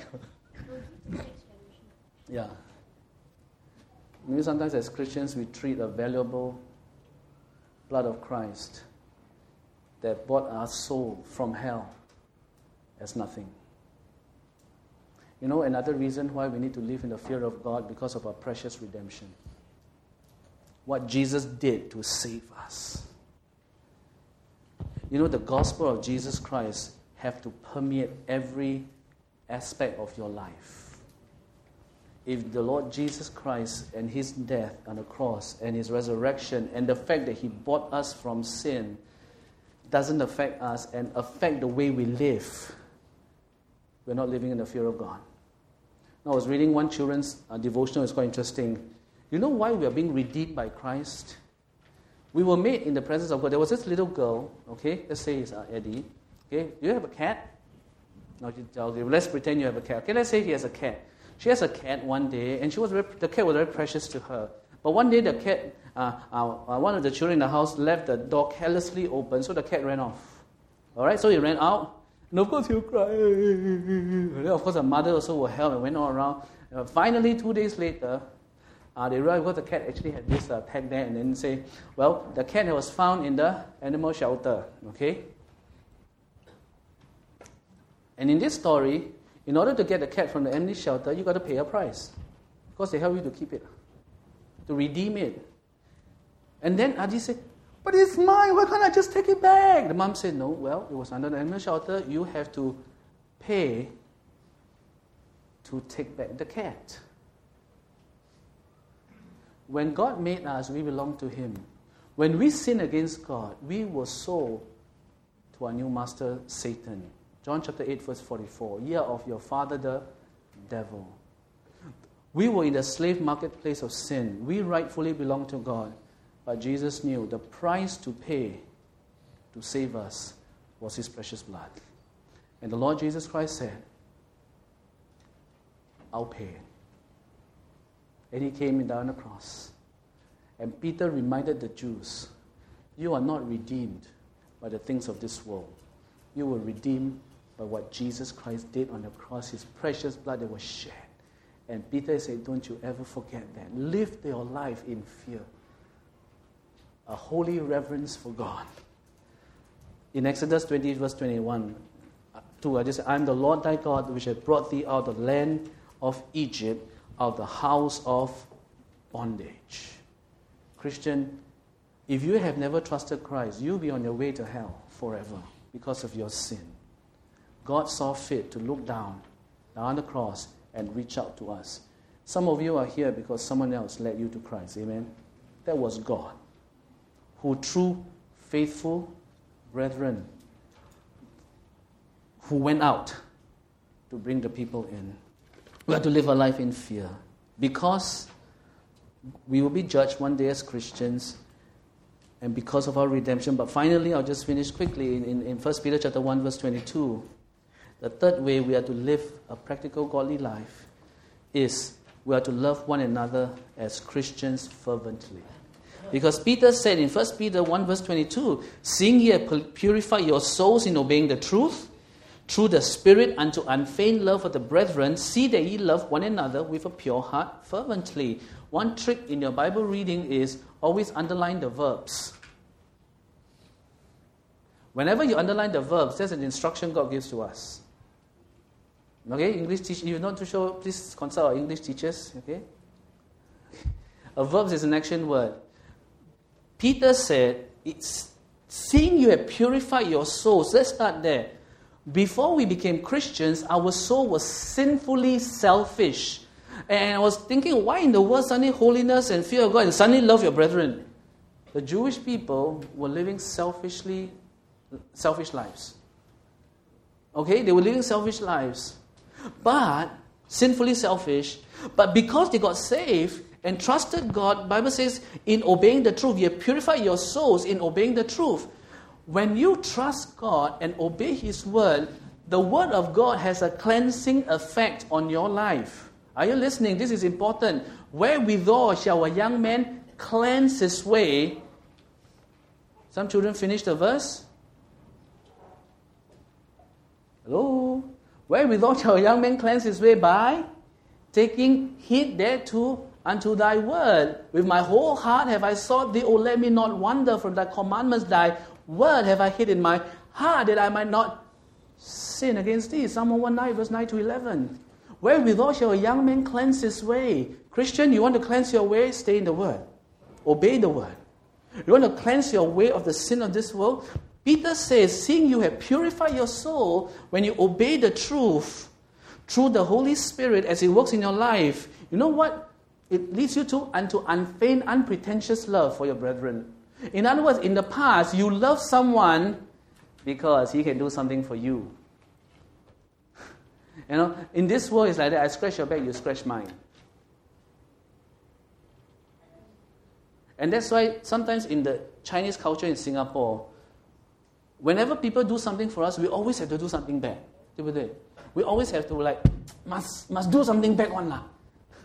Yeah. Maybe sometimes as Christians we treat a valuable blood of Christ that bought our soul from hell as nothing. You know, another reason why we need to live in the fear of God because of our precious redemption. What Jesus did to save us. You know, the gospel of Jesus Christ have to permeate every aspect of your life. If the Lord Jesus Christ and his death on the cross and his resurrection and the fact that he bought us from sin doesn't affect us and affect the way we live, we're not living in the fear of God. Now, I was reading one children's uh, devotional. It's quite interesting. You know why we are being redeemed by Christ? We were made in the presence of God. There was this little girl, okay, let's say it's uh, Eddie. Okay, do you have a cat? No, okay, let's pretend you have a cat. Okay, let's say he has a cat. She has a cat one day, and she was very, the cat was very precious to her. But one day, the cat, uh, uh, one of the children in the house left the door carelessly open, so the cat ran off. All right, so he ran out, and of course he'll cry. And then of course, the mother also will help and went all around. Uh, finally, two days later, uh, they realized because the cat actually had this uh, tag there, and then say, well, the cat was found in the animal shelter. Okay. And in this story, in order to get the cat from the animal shelter, you got to pay a price. Because they help you to keep it, to redeem it. And then Adi said, but it's mine, why can't I just take it back? The mom said, no, well, it was under the animal shelter, you have to pay to take back the cat. When God made us, we belong to him. When we sin against God, we were sold to our new master, Satan. John chapter eight, verse forty-four. Ye are of your father, the devil. We were in the slave marketplace of sin. We rightfully belong to God. But Jesus knew the price to pay to save us was His precious blood. And the Lord Jesus Christ said, I'll pay it. And He came and died on the cross. And Peter reminded the Jews, you are not redeemed by the things of this world. You were redeemed by what Jesus Christ did on the cross, His precious blood that was shed. And Peter said, don't you ever forget that. Live your life in fear. A holy reverence for God. In Exodus twenty, verse twenty-one, two, I just say, I am the Lord thy God, which hath brought thee out of the land of Egypt, out of the house of bondage. Christian, if you have never trusted Christ, you'll be on your way to hell forever because of your sin. God saw fit to look down, down on the cross, and reach out to us. Some of you are here because someone else led you to Christ. Amen? That was God, who through faithful brethren who went out to bring the people in. We have to live a life in fear because we will be judged one day as Christians and because of our redemption. But finally, I'll just finish quickly in, in, in First Peter chapter one, verse twenty-two. The third way we are to live a practical godly life is we are to love one another as Christians fervently. Because Peter said in First Peter one, verse twenty-two, seeing ye have purified your souls in obeying the truth, through the Spirit unto unfeigned love of the brethren, see that ye love one another with a pure heart fervently. One trick in your Bible reading is always underline the verbs. Whenever you underline the verbs, there's an instruction God gives to us. Okay, English teacher, if you're not too sure, please consult our English teachers. Okay, a verb is an action word. Peter said, "It's seeing you have purified your souls." Let's start there. Before we became Christians, our soul was sinfully selfish. And I was thinking, why in the world suddenly holiness and fear of God and suddenly love your brethren? The Jewish people were living selfishly, selfish lives. Okay, they were living selfish lives. But, sinfully selfish. But because they got saved and trusted God, the Bible says, in obeying the truth, you have purified your souls in obeying the truth. When you trust God and obey His word, the word of God has a cleansing effect on your life. Are you listening? This is important. Wherewithal shall a young man cleanse his way? Some children finish the verse. Hello? Wherewithal shall a young man cleanse his way? By taking heed thereto unto thy word. With my whole heart have I sought thee, O let me not wander from thy commandments. Thy word have I hid in my heart, that I might not sin against thee. Psalm one nineteen, verse nine to eleven. Wherewithal shall a young man cleanse his way? Christian, you want to cleanse your way? Stay in the word. Obey the word. You want to cleanse your way of the sin of this world? Peter says, seeing you have purified your soul when you obey the truth through the Holy Spirit as He works in your life, you know what? It leads you to unto unfeigned, unpretentious love for your brethren. In other words, in the past, you love someone because he can do something for you. You know, in this world, it's like that. I scratch your back, you scratch mine. And that's why sometimes in the Chinese culture in Singapore, whenever people do something for us, we always have to do something back. We always have to like, must, must do something back one lah.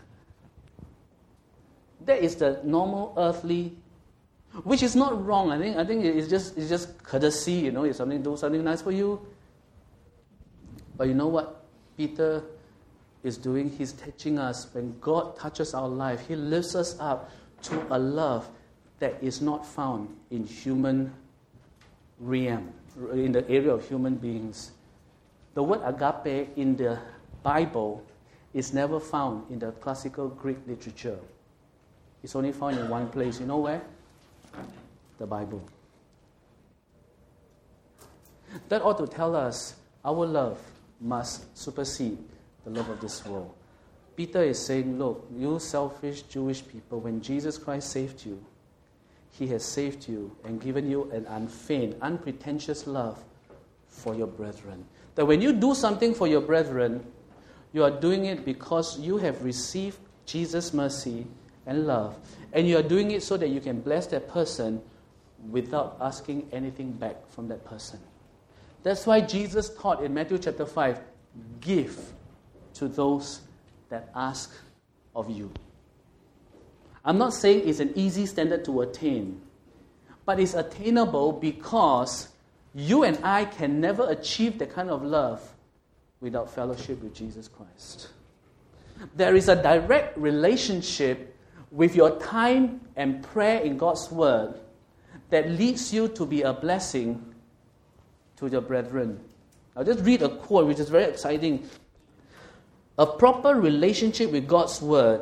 That is the normal earthly, which is not wrong. I think I think it's just it's just courtesy, you know, if something do something nice for you. But you know what Peter is doing? He's teaching us when God touches our life, He lifts us up to a love that is not found in human realm, in the area of human beings. The word agape in the Bible is never found in the classical Greek literature. It's only found in one place. You know where? The Bible. That ought to tell us our love must supersede the love of this world. Peter is saying, look, you selfish Jewish people, when Jesus Christ saved you, He has saved you and given you an unfeigned, unpretentious love for your brethren. That when you do something for your brethren, you are doing it because you have received Jesus' mercy and love. And you are doing it so that you can bless that person without asking anything back from that person. That's why Jesus taught in Matthew chapter five, give to those that ask of you. I'm not saying it's an easy standard to attain, but it's attainable because you and I can never achieve that kind of love without fellowship with Jesus Christ. There is a direct relationship with your time and prayer in God's Word that leads you to be a blessing to your brethren. I'll just read a quote which is very exciting. A proper relationship with God's Word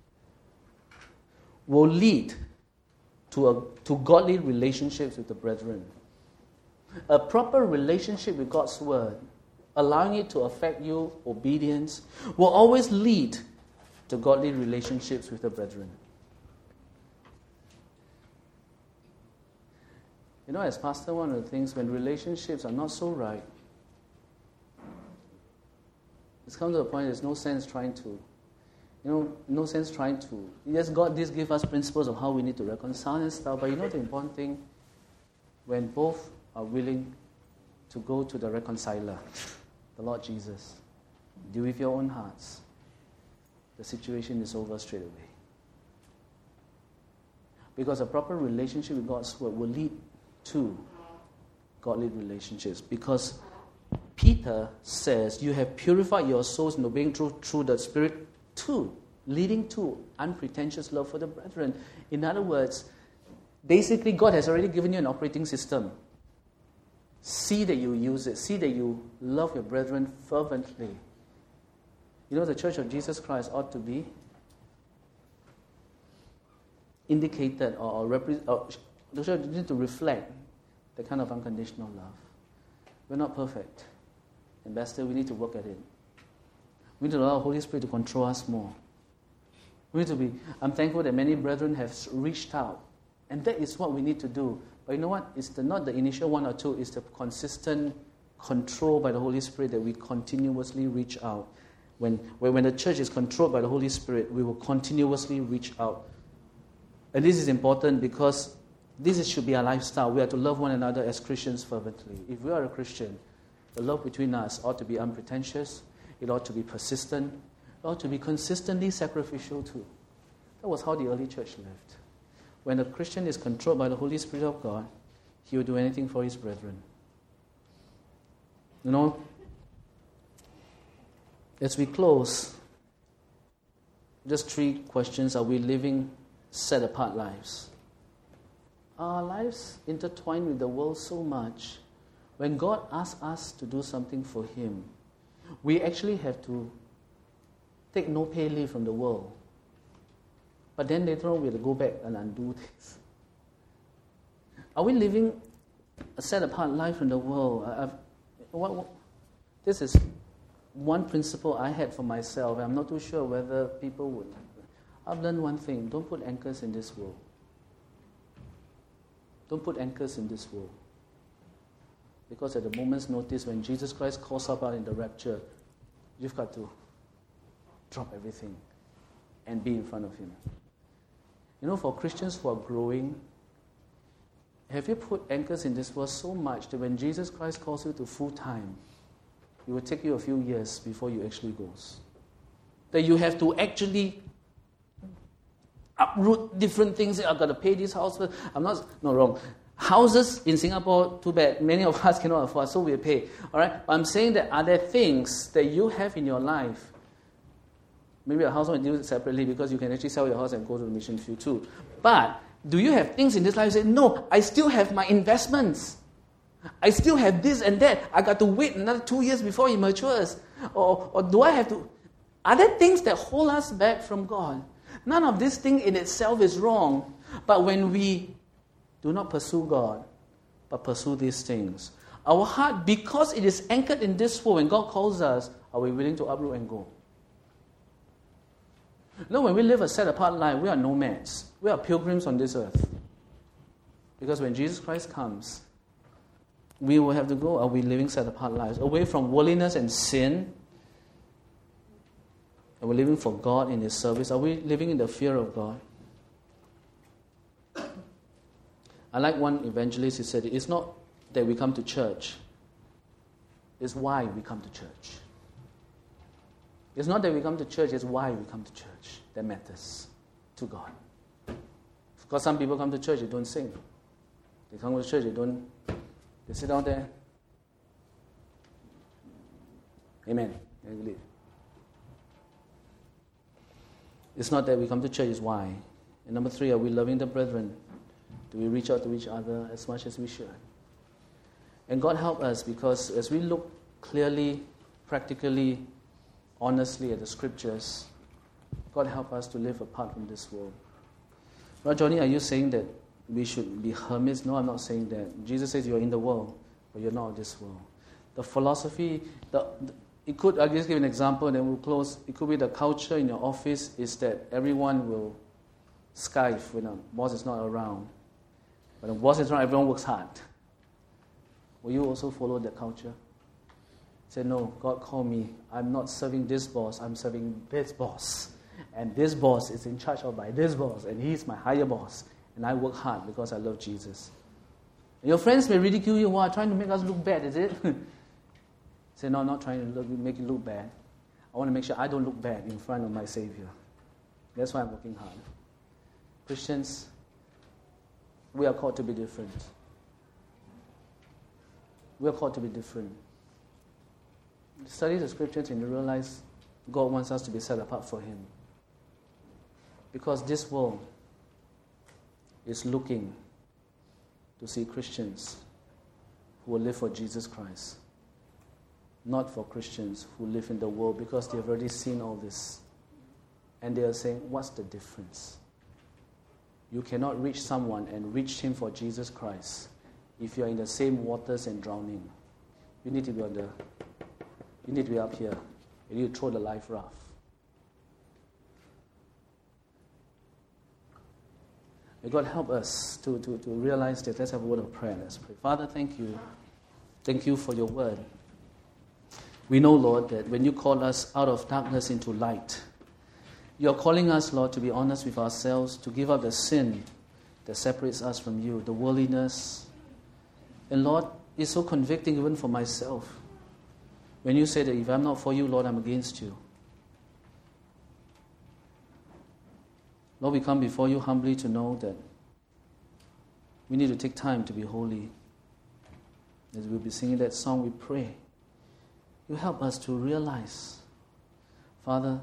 will lead to, a, to godly relationships with the brethren. A proper relationship with God's Word, allowing it to affect you, obedience, will always lead to godly relationships with the brethren. You know, as pastor, one of the things, when relationships are not so right, it's come to a point there's no sense trying to, you know, no sense trying to, yes, God did give us principles of how we need to reconcile and stuff, but you know the important thing, when both are willing to go to the reconciler, the Lord Jesus, deal with your own hearts, the situation is over straight away. Because a proper relationship with God's Word will lead to godly relationships. Because Peter says, you have purified your souls in obeying truth through the Spirit too, leading to unpretentious love for the brethren. In other words, basically God has already given you an operating system. See that you use it. See that you love your brethren fervently. You know, the Church of Jesus Christ ought to be indicated or, or, repre- or the church needs to reflect the kind of unconditional love. We're not perfect. Ambassador, we need to work at it. We need to allow the Holy Spirit to control us more. We need to be, I'm thankful that many brethren have reached out. And that is what we need to do. But you know what? It's the, not the initial one or two, it's the consistent control by the Holy Spirit that we continuously reach out. When, when the church is controlled by the Holy Spirit, we will continuously reach out. And this is important because this is, should be our lifestyle. We are to love one another as Christians fervently. If we are a Christian, the love between us ought to be unpretentious. It ought to be persistent. It ought to be consistently sacrificial too. That was how the early church lived. When a Christian is controlled by the Holy Spirit of God, he will do anything for his brethren. You know, as we close, just three questions. Are we living set-apart lives? Are our lives intertwined with the world so much? When God asks us to do something for Him, we actually have to take no pay leave from the world. But then later on we have to go back and undo things. Are we living a set-apart life from the world? I've, what, what, this is one principle I had for myself. I'm not too sure whether people would. I've learned one thing. Don't put anchors in this world. Don't put anchors in this world. Because at the moment's notice, when Jesus Christ calls up out in the rapture, you've got to drop everything and be in front of Him. You know, for Christians who are growing, have you put anchors in this world so much that when Jesus Christ calls you to full time, it will take you a few years before you actually goes? That you have to actually uproot different things. I've got to pay this house. I'm not, no, wrong. Houses in Singapore, too bad. Many of us cannot afford, so we pay. All right? But I'm saying that are there things that you have in your life? Maybe a house will deal with it separately because you can actually sell your house and go to the mission field too. But do you have things in this life you say, no, I still have my investments. I still have this and that. I got to wait another two years before it matures. Or, or do I have to... Are there things that hold us back from God? None of this thing in itself is wrong. But when we do not pursue God, but pursue these things, our heart, because it is anchored in this world, when God calls us, are we willing to uproot and go? No, when we live a set-apart life, we are nomads. We are pilgrims on this earth. Because when Jesus Christ comes, we will have to go. Are we living set-apart lives? Away from worldliness and sin, Are we living for God in His service? Are we living in the fear of God? I like one evangelist, he said, it's not that we come to church, it's why we come to church. It's not that we come to church, it's why we come to church that matters to God. Because some people come to church, they don't sing. They come to church, they don't, they sit down there. Amen. It's not that we come to church, it's why. And number three, are we loving the brethren? Do we reach out to each other as much as we should? And God help us, because as we look clearly, practically, honestly at the scriptures, God help us to live apart from this world. Well, Johnny, are you saying that we should be hermits? No, I'm not saying that. Jesus says you're in the world, but you're not of this world. The philosophy, the, the it could, I'll just give an example and then we'll close. It could be the culture in your office is that everyone will skive when a boss is not around. But when the boss is around, everyone works hard. Will you also follow that culture? Say, no, God called me. I'm not serving this boss, I'm serving this boss. And this boss is in charge of by this boss, and he's my higher boss. And I work hard because I love Jesus. And your friends may ridicule you, wow, trying to make us look bad, is it? Say, no, I'm not trying to look, make you look bad. I want to make sure I don't look bad in front of my Savior. That's why I'm working hard. Christians, we are called to be different. We are called to be different. Study the scriptures and you realize God wants us to be set apart for Him. Because this world is looking to see Christians who will live for Jesus Christ. Not for Christians who live in the world, because they've already seen all this. And they are saying, what's the difference? You cannot reach someone and reach him for Jesus Christ if you're in the same waters and drowning. You need to be on the, you need to be up here. You need to throw the life raft. May God help us to, to, to realize that. Let's have a word of prayer. Let's pray. Father, thank you. Thank you for your word. We know, Lord, that when you call us out of darkness into light, you're calling us, Lord, to be honest with ourselves, to give up the sin that separates us from you, the worldliness. And Lord, it's so convicting even for myself. When you say that if I'm not for you, Lord, I'm against you. Lord, we come before you humbly to know that we need to take time to be holy. As we'll be singing that song, we pray. You help us to realize, Father,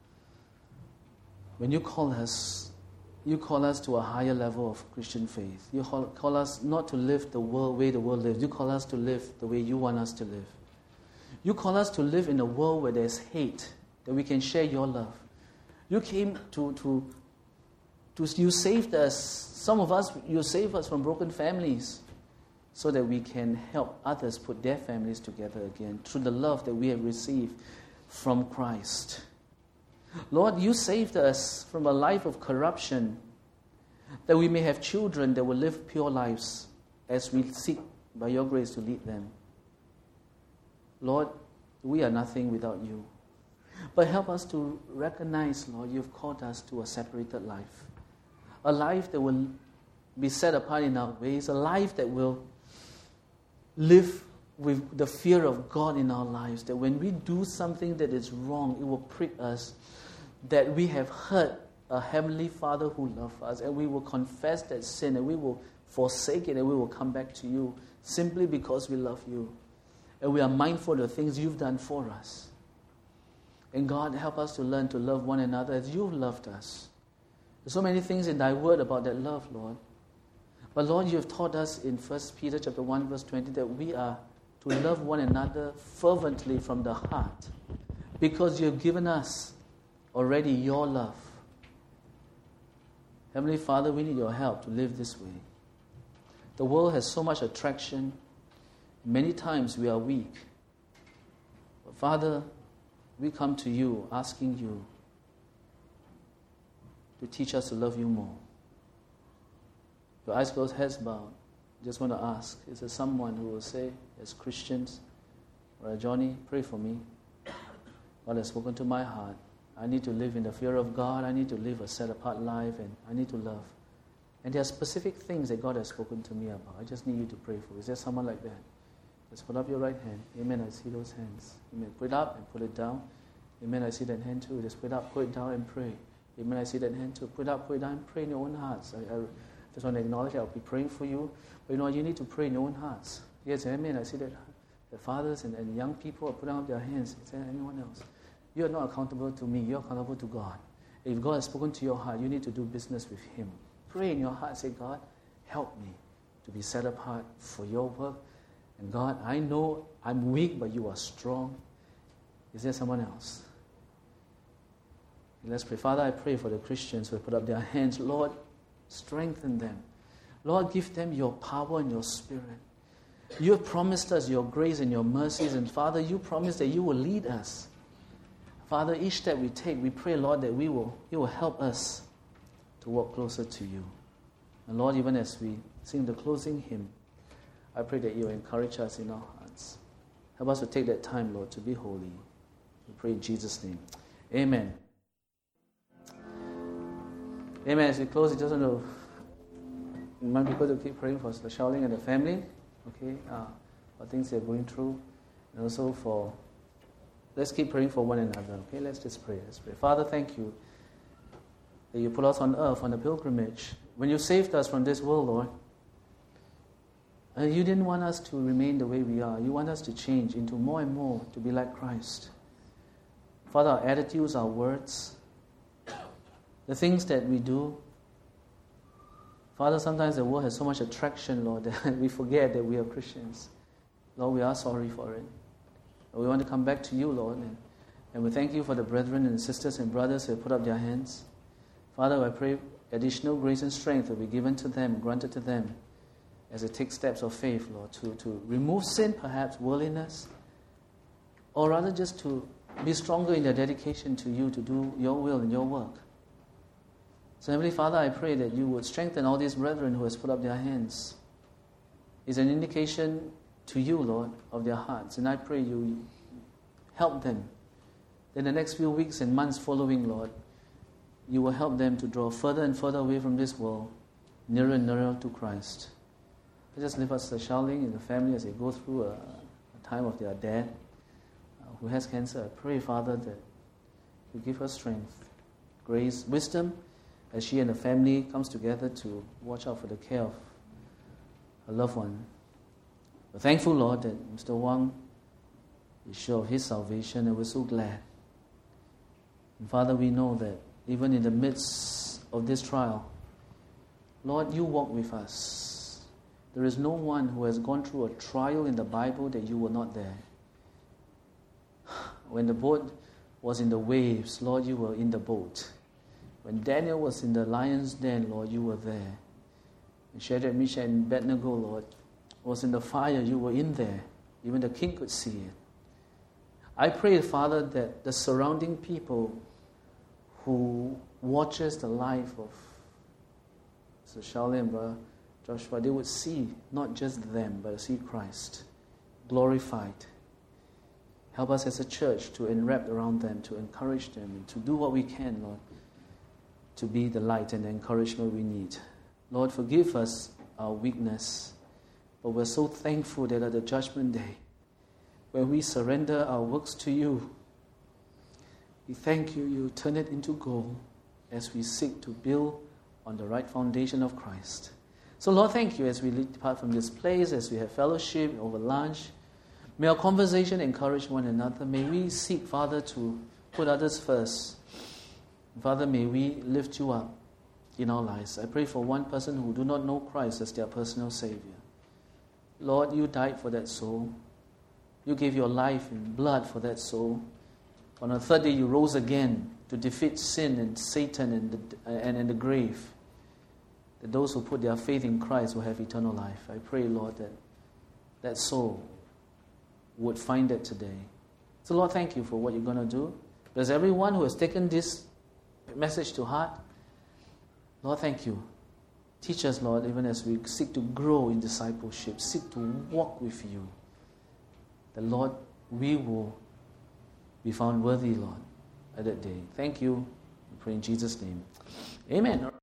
when you call us, you call us to a higher level of Christian faith. You call, call us not to live the world, way the world lives. You call us to live the way you want us to live. You call us to live in a world where there's hate, that we can share your love. You came to, to, to you saved us. Some of us, you saved us from broken families, so that we can help others put their families together again through the love that we have received from Christ. Lord, you saved us from a life of corruption, that we may have children that will live pure lives as we seek by your grace to lead them. Lord, we are nothing without you. But help us to recognize, Lord, you've called us to a separated life. A life that will be set apart in our ways, a life that will live with the fear of God in our lives, that when we do something that is wrong, it will prick us, that we have hurt a Heavenly Father who loves us, and we will confess that sin, and we will forsake it, and we will come back to you simply because we love you. And we are mindful of the things you've done for us. And God, help us to learn to love one another as you've loved us. There's so many things in thy word about that love, Lord. But Lord, you have taught us in First Peter chapter one, verse twenty, that we are to love one another fervently from the heart, because you have given us already your love. Heavenly Father, we need your help to live this way. The world has so much attraction. Many times we are weak. But Father, we come to you asking you to teach us to love you more. Your eyes closed, heads bowed. Just want to ask, is there someone who will say, as Christians, Brother Johnny, pray for me. God has spoken to my heart. I need to live in the fear of God. I need to live a set-apart life, and I need to love. And there are specific things that God has spoken to me about. I just need you to pray for. Is there someone like that? Just put up your right hand. Amen. I see those hands. Amen. Put it up and put it down. Amen. I see that hand too. Just put it up, put it down, and pray. Amen. I see that hand too. Put it up, put it down, and pray in your own hearts. I, I just want to acknowledge I'll be praying for you. But you know, you need to pray in your own hearts. Yes, amen. I see that the fathers and, and young people are putting up their hands. Is there anyone else? You are not accountable to me. You are accountable to God. If God has spoken to your heart, you need to do business with Him. Pray in your heart. Say, God, help me to be set apart for your work. And God, I know I'm weak, but you are strong. Is there someone else? Let's pray. Father, I pray for the Christians who have put up their hands. Lord, strengthen them. Lord, give them your power and your spirit. You have promised us your grace and your mercies. And Father, you promised that you will lead us. Father, each step we take, we pray, Lord, that we will, you will help us to walk closer to you. And Lord, even as we sing the closing hymn, I pray that you encourage us in our hearts. Help us to take that time, Lord, to be holy. We pray in Jesus' name. Amen. Amen. As we close, I just want to remind people to keep praying for the Shaoling and the family, okay, uh, for things they're going through, and also for, let's keep praying for one another, okay? Let's just pray. Let's pray. Father, thank you that you put us on earth on a pilgrimage. When you saved us from this world, Lord, and you didn't want us to remain the way we are. You want us to change into more and more to be like Christ. Father, our attitudes, our words, the things that we do. Father, sometimes the world has so much attraction, Lord, that we forget that we are Christians. Lord, we are sorry for it. We want to come back to you, Lord, and, and we thank you for the brethren and sisters and brothers who have put up their hands. Father, I pray additional grace and strength will be given to them, granted to them, as they take steps of faith, Lord, to, to remove sin, perhaps, worldliness, or rather just to be stronger in their dedication to you, to do your will and your work. So, Heavenly Father, I pray that you would strengthen all these brethren who has put up their hands. It's an indication to you, Lord, of their hearts. And I pray you help them. In the next few weeks and months following, Lord, you will help them to draw further and further away from this world, nearer and nearer to Christ. I just lift us the Shaoling and the family as they go through a, a time of their dad uh, who has cancer. I pray, Father, that you give her strength, grace, wisdom, as she and the family comes together to watch out for the care of her loved one. We're thankful, Lord, that Mister Wang is sure of his salvation, and we're so glad. And Father, we know that even in the midst of this trial, Lord, you walk with us. There is no one who has gone through a trial in the Bible that you were not there. When the boat was in the waves, Lord, you were in the boat. When Daniel was in the lion's den, Lord, you were there. And Shadrach, Meshach, and Abednego, Lord, was in the fire, you were in there. Even the king could see it. I pray, Father, that the surrounding people who watches the life of Mister Shaoling and Brother Joshua, they would see not just them, but see Christ glorified. Help us as a church to enwrap around them, to encourage them, and to do what we can, Lord, to be the light and the encouragement we need. Lord, forgive us our weakness, but we're so thankful that at the judgment day, when we surrender our works to you, we thank you, you turn it into gold as we seek to build on the right foundation of Christ. So Lord, thank you as we depart from this place, as we have fellowship over lunch. May our conversation encourage one another. May we seek, Father, to put others first. Father, may we lift you up in our lives. I pray for one person who do not know Christ as their personal Savior. Lord, you died for that soul. You gave your life and blood for that soul. On the third day, you rose again to defeat sin and Satan and the, and, and the grave. That those who put their faith in Christ will have eternal life. I pray, Lord, that that soul would find it today. So, Lord, thank you for what you're going to do. There's everyone who has taken this message to heart. Lord, thank you. Teach us, Lord, even as we seek to grow in discipleship, seek to walk with you. The Lord, we will be found worthy, Lord, at that day. Thank you. We pray in Jesus' name. Amen.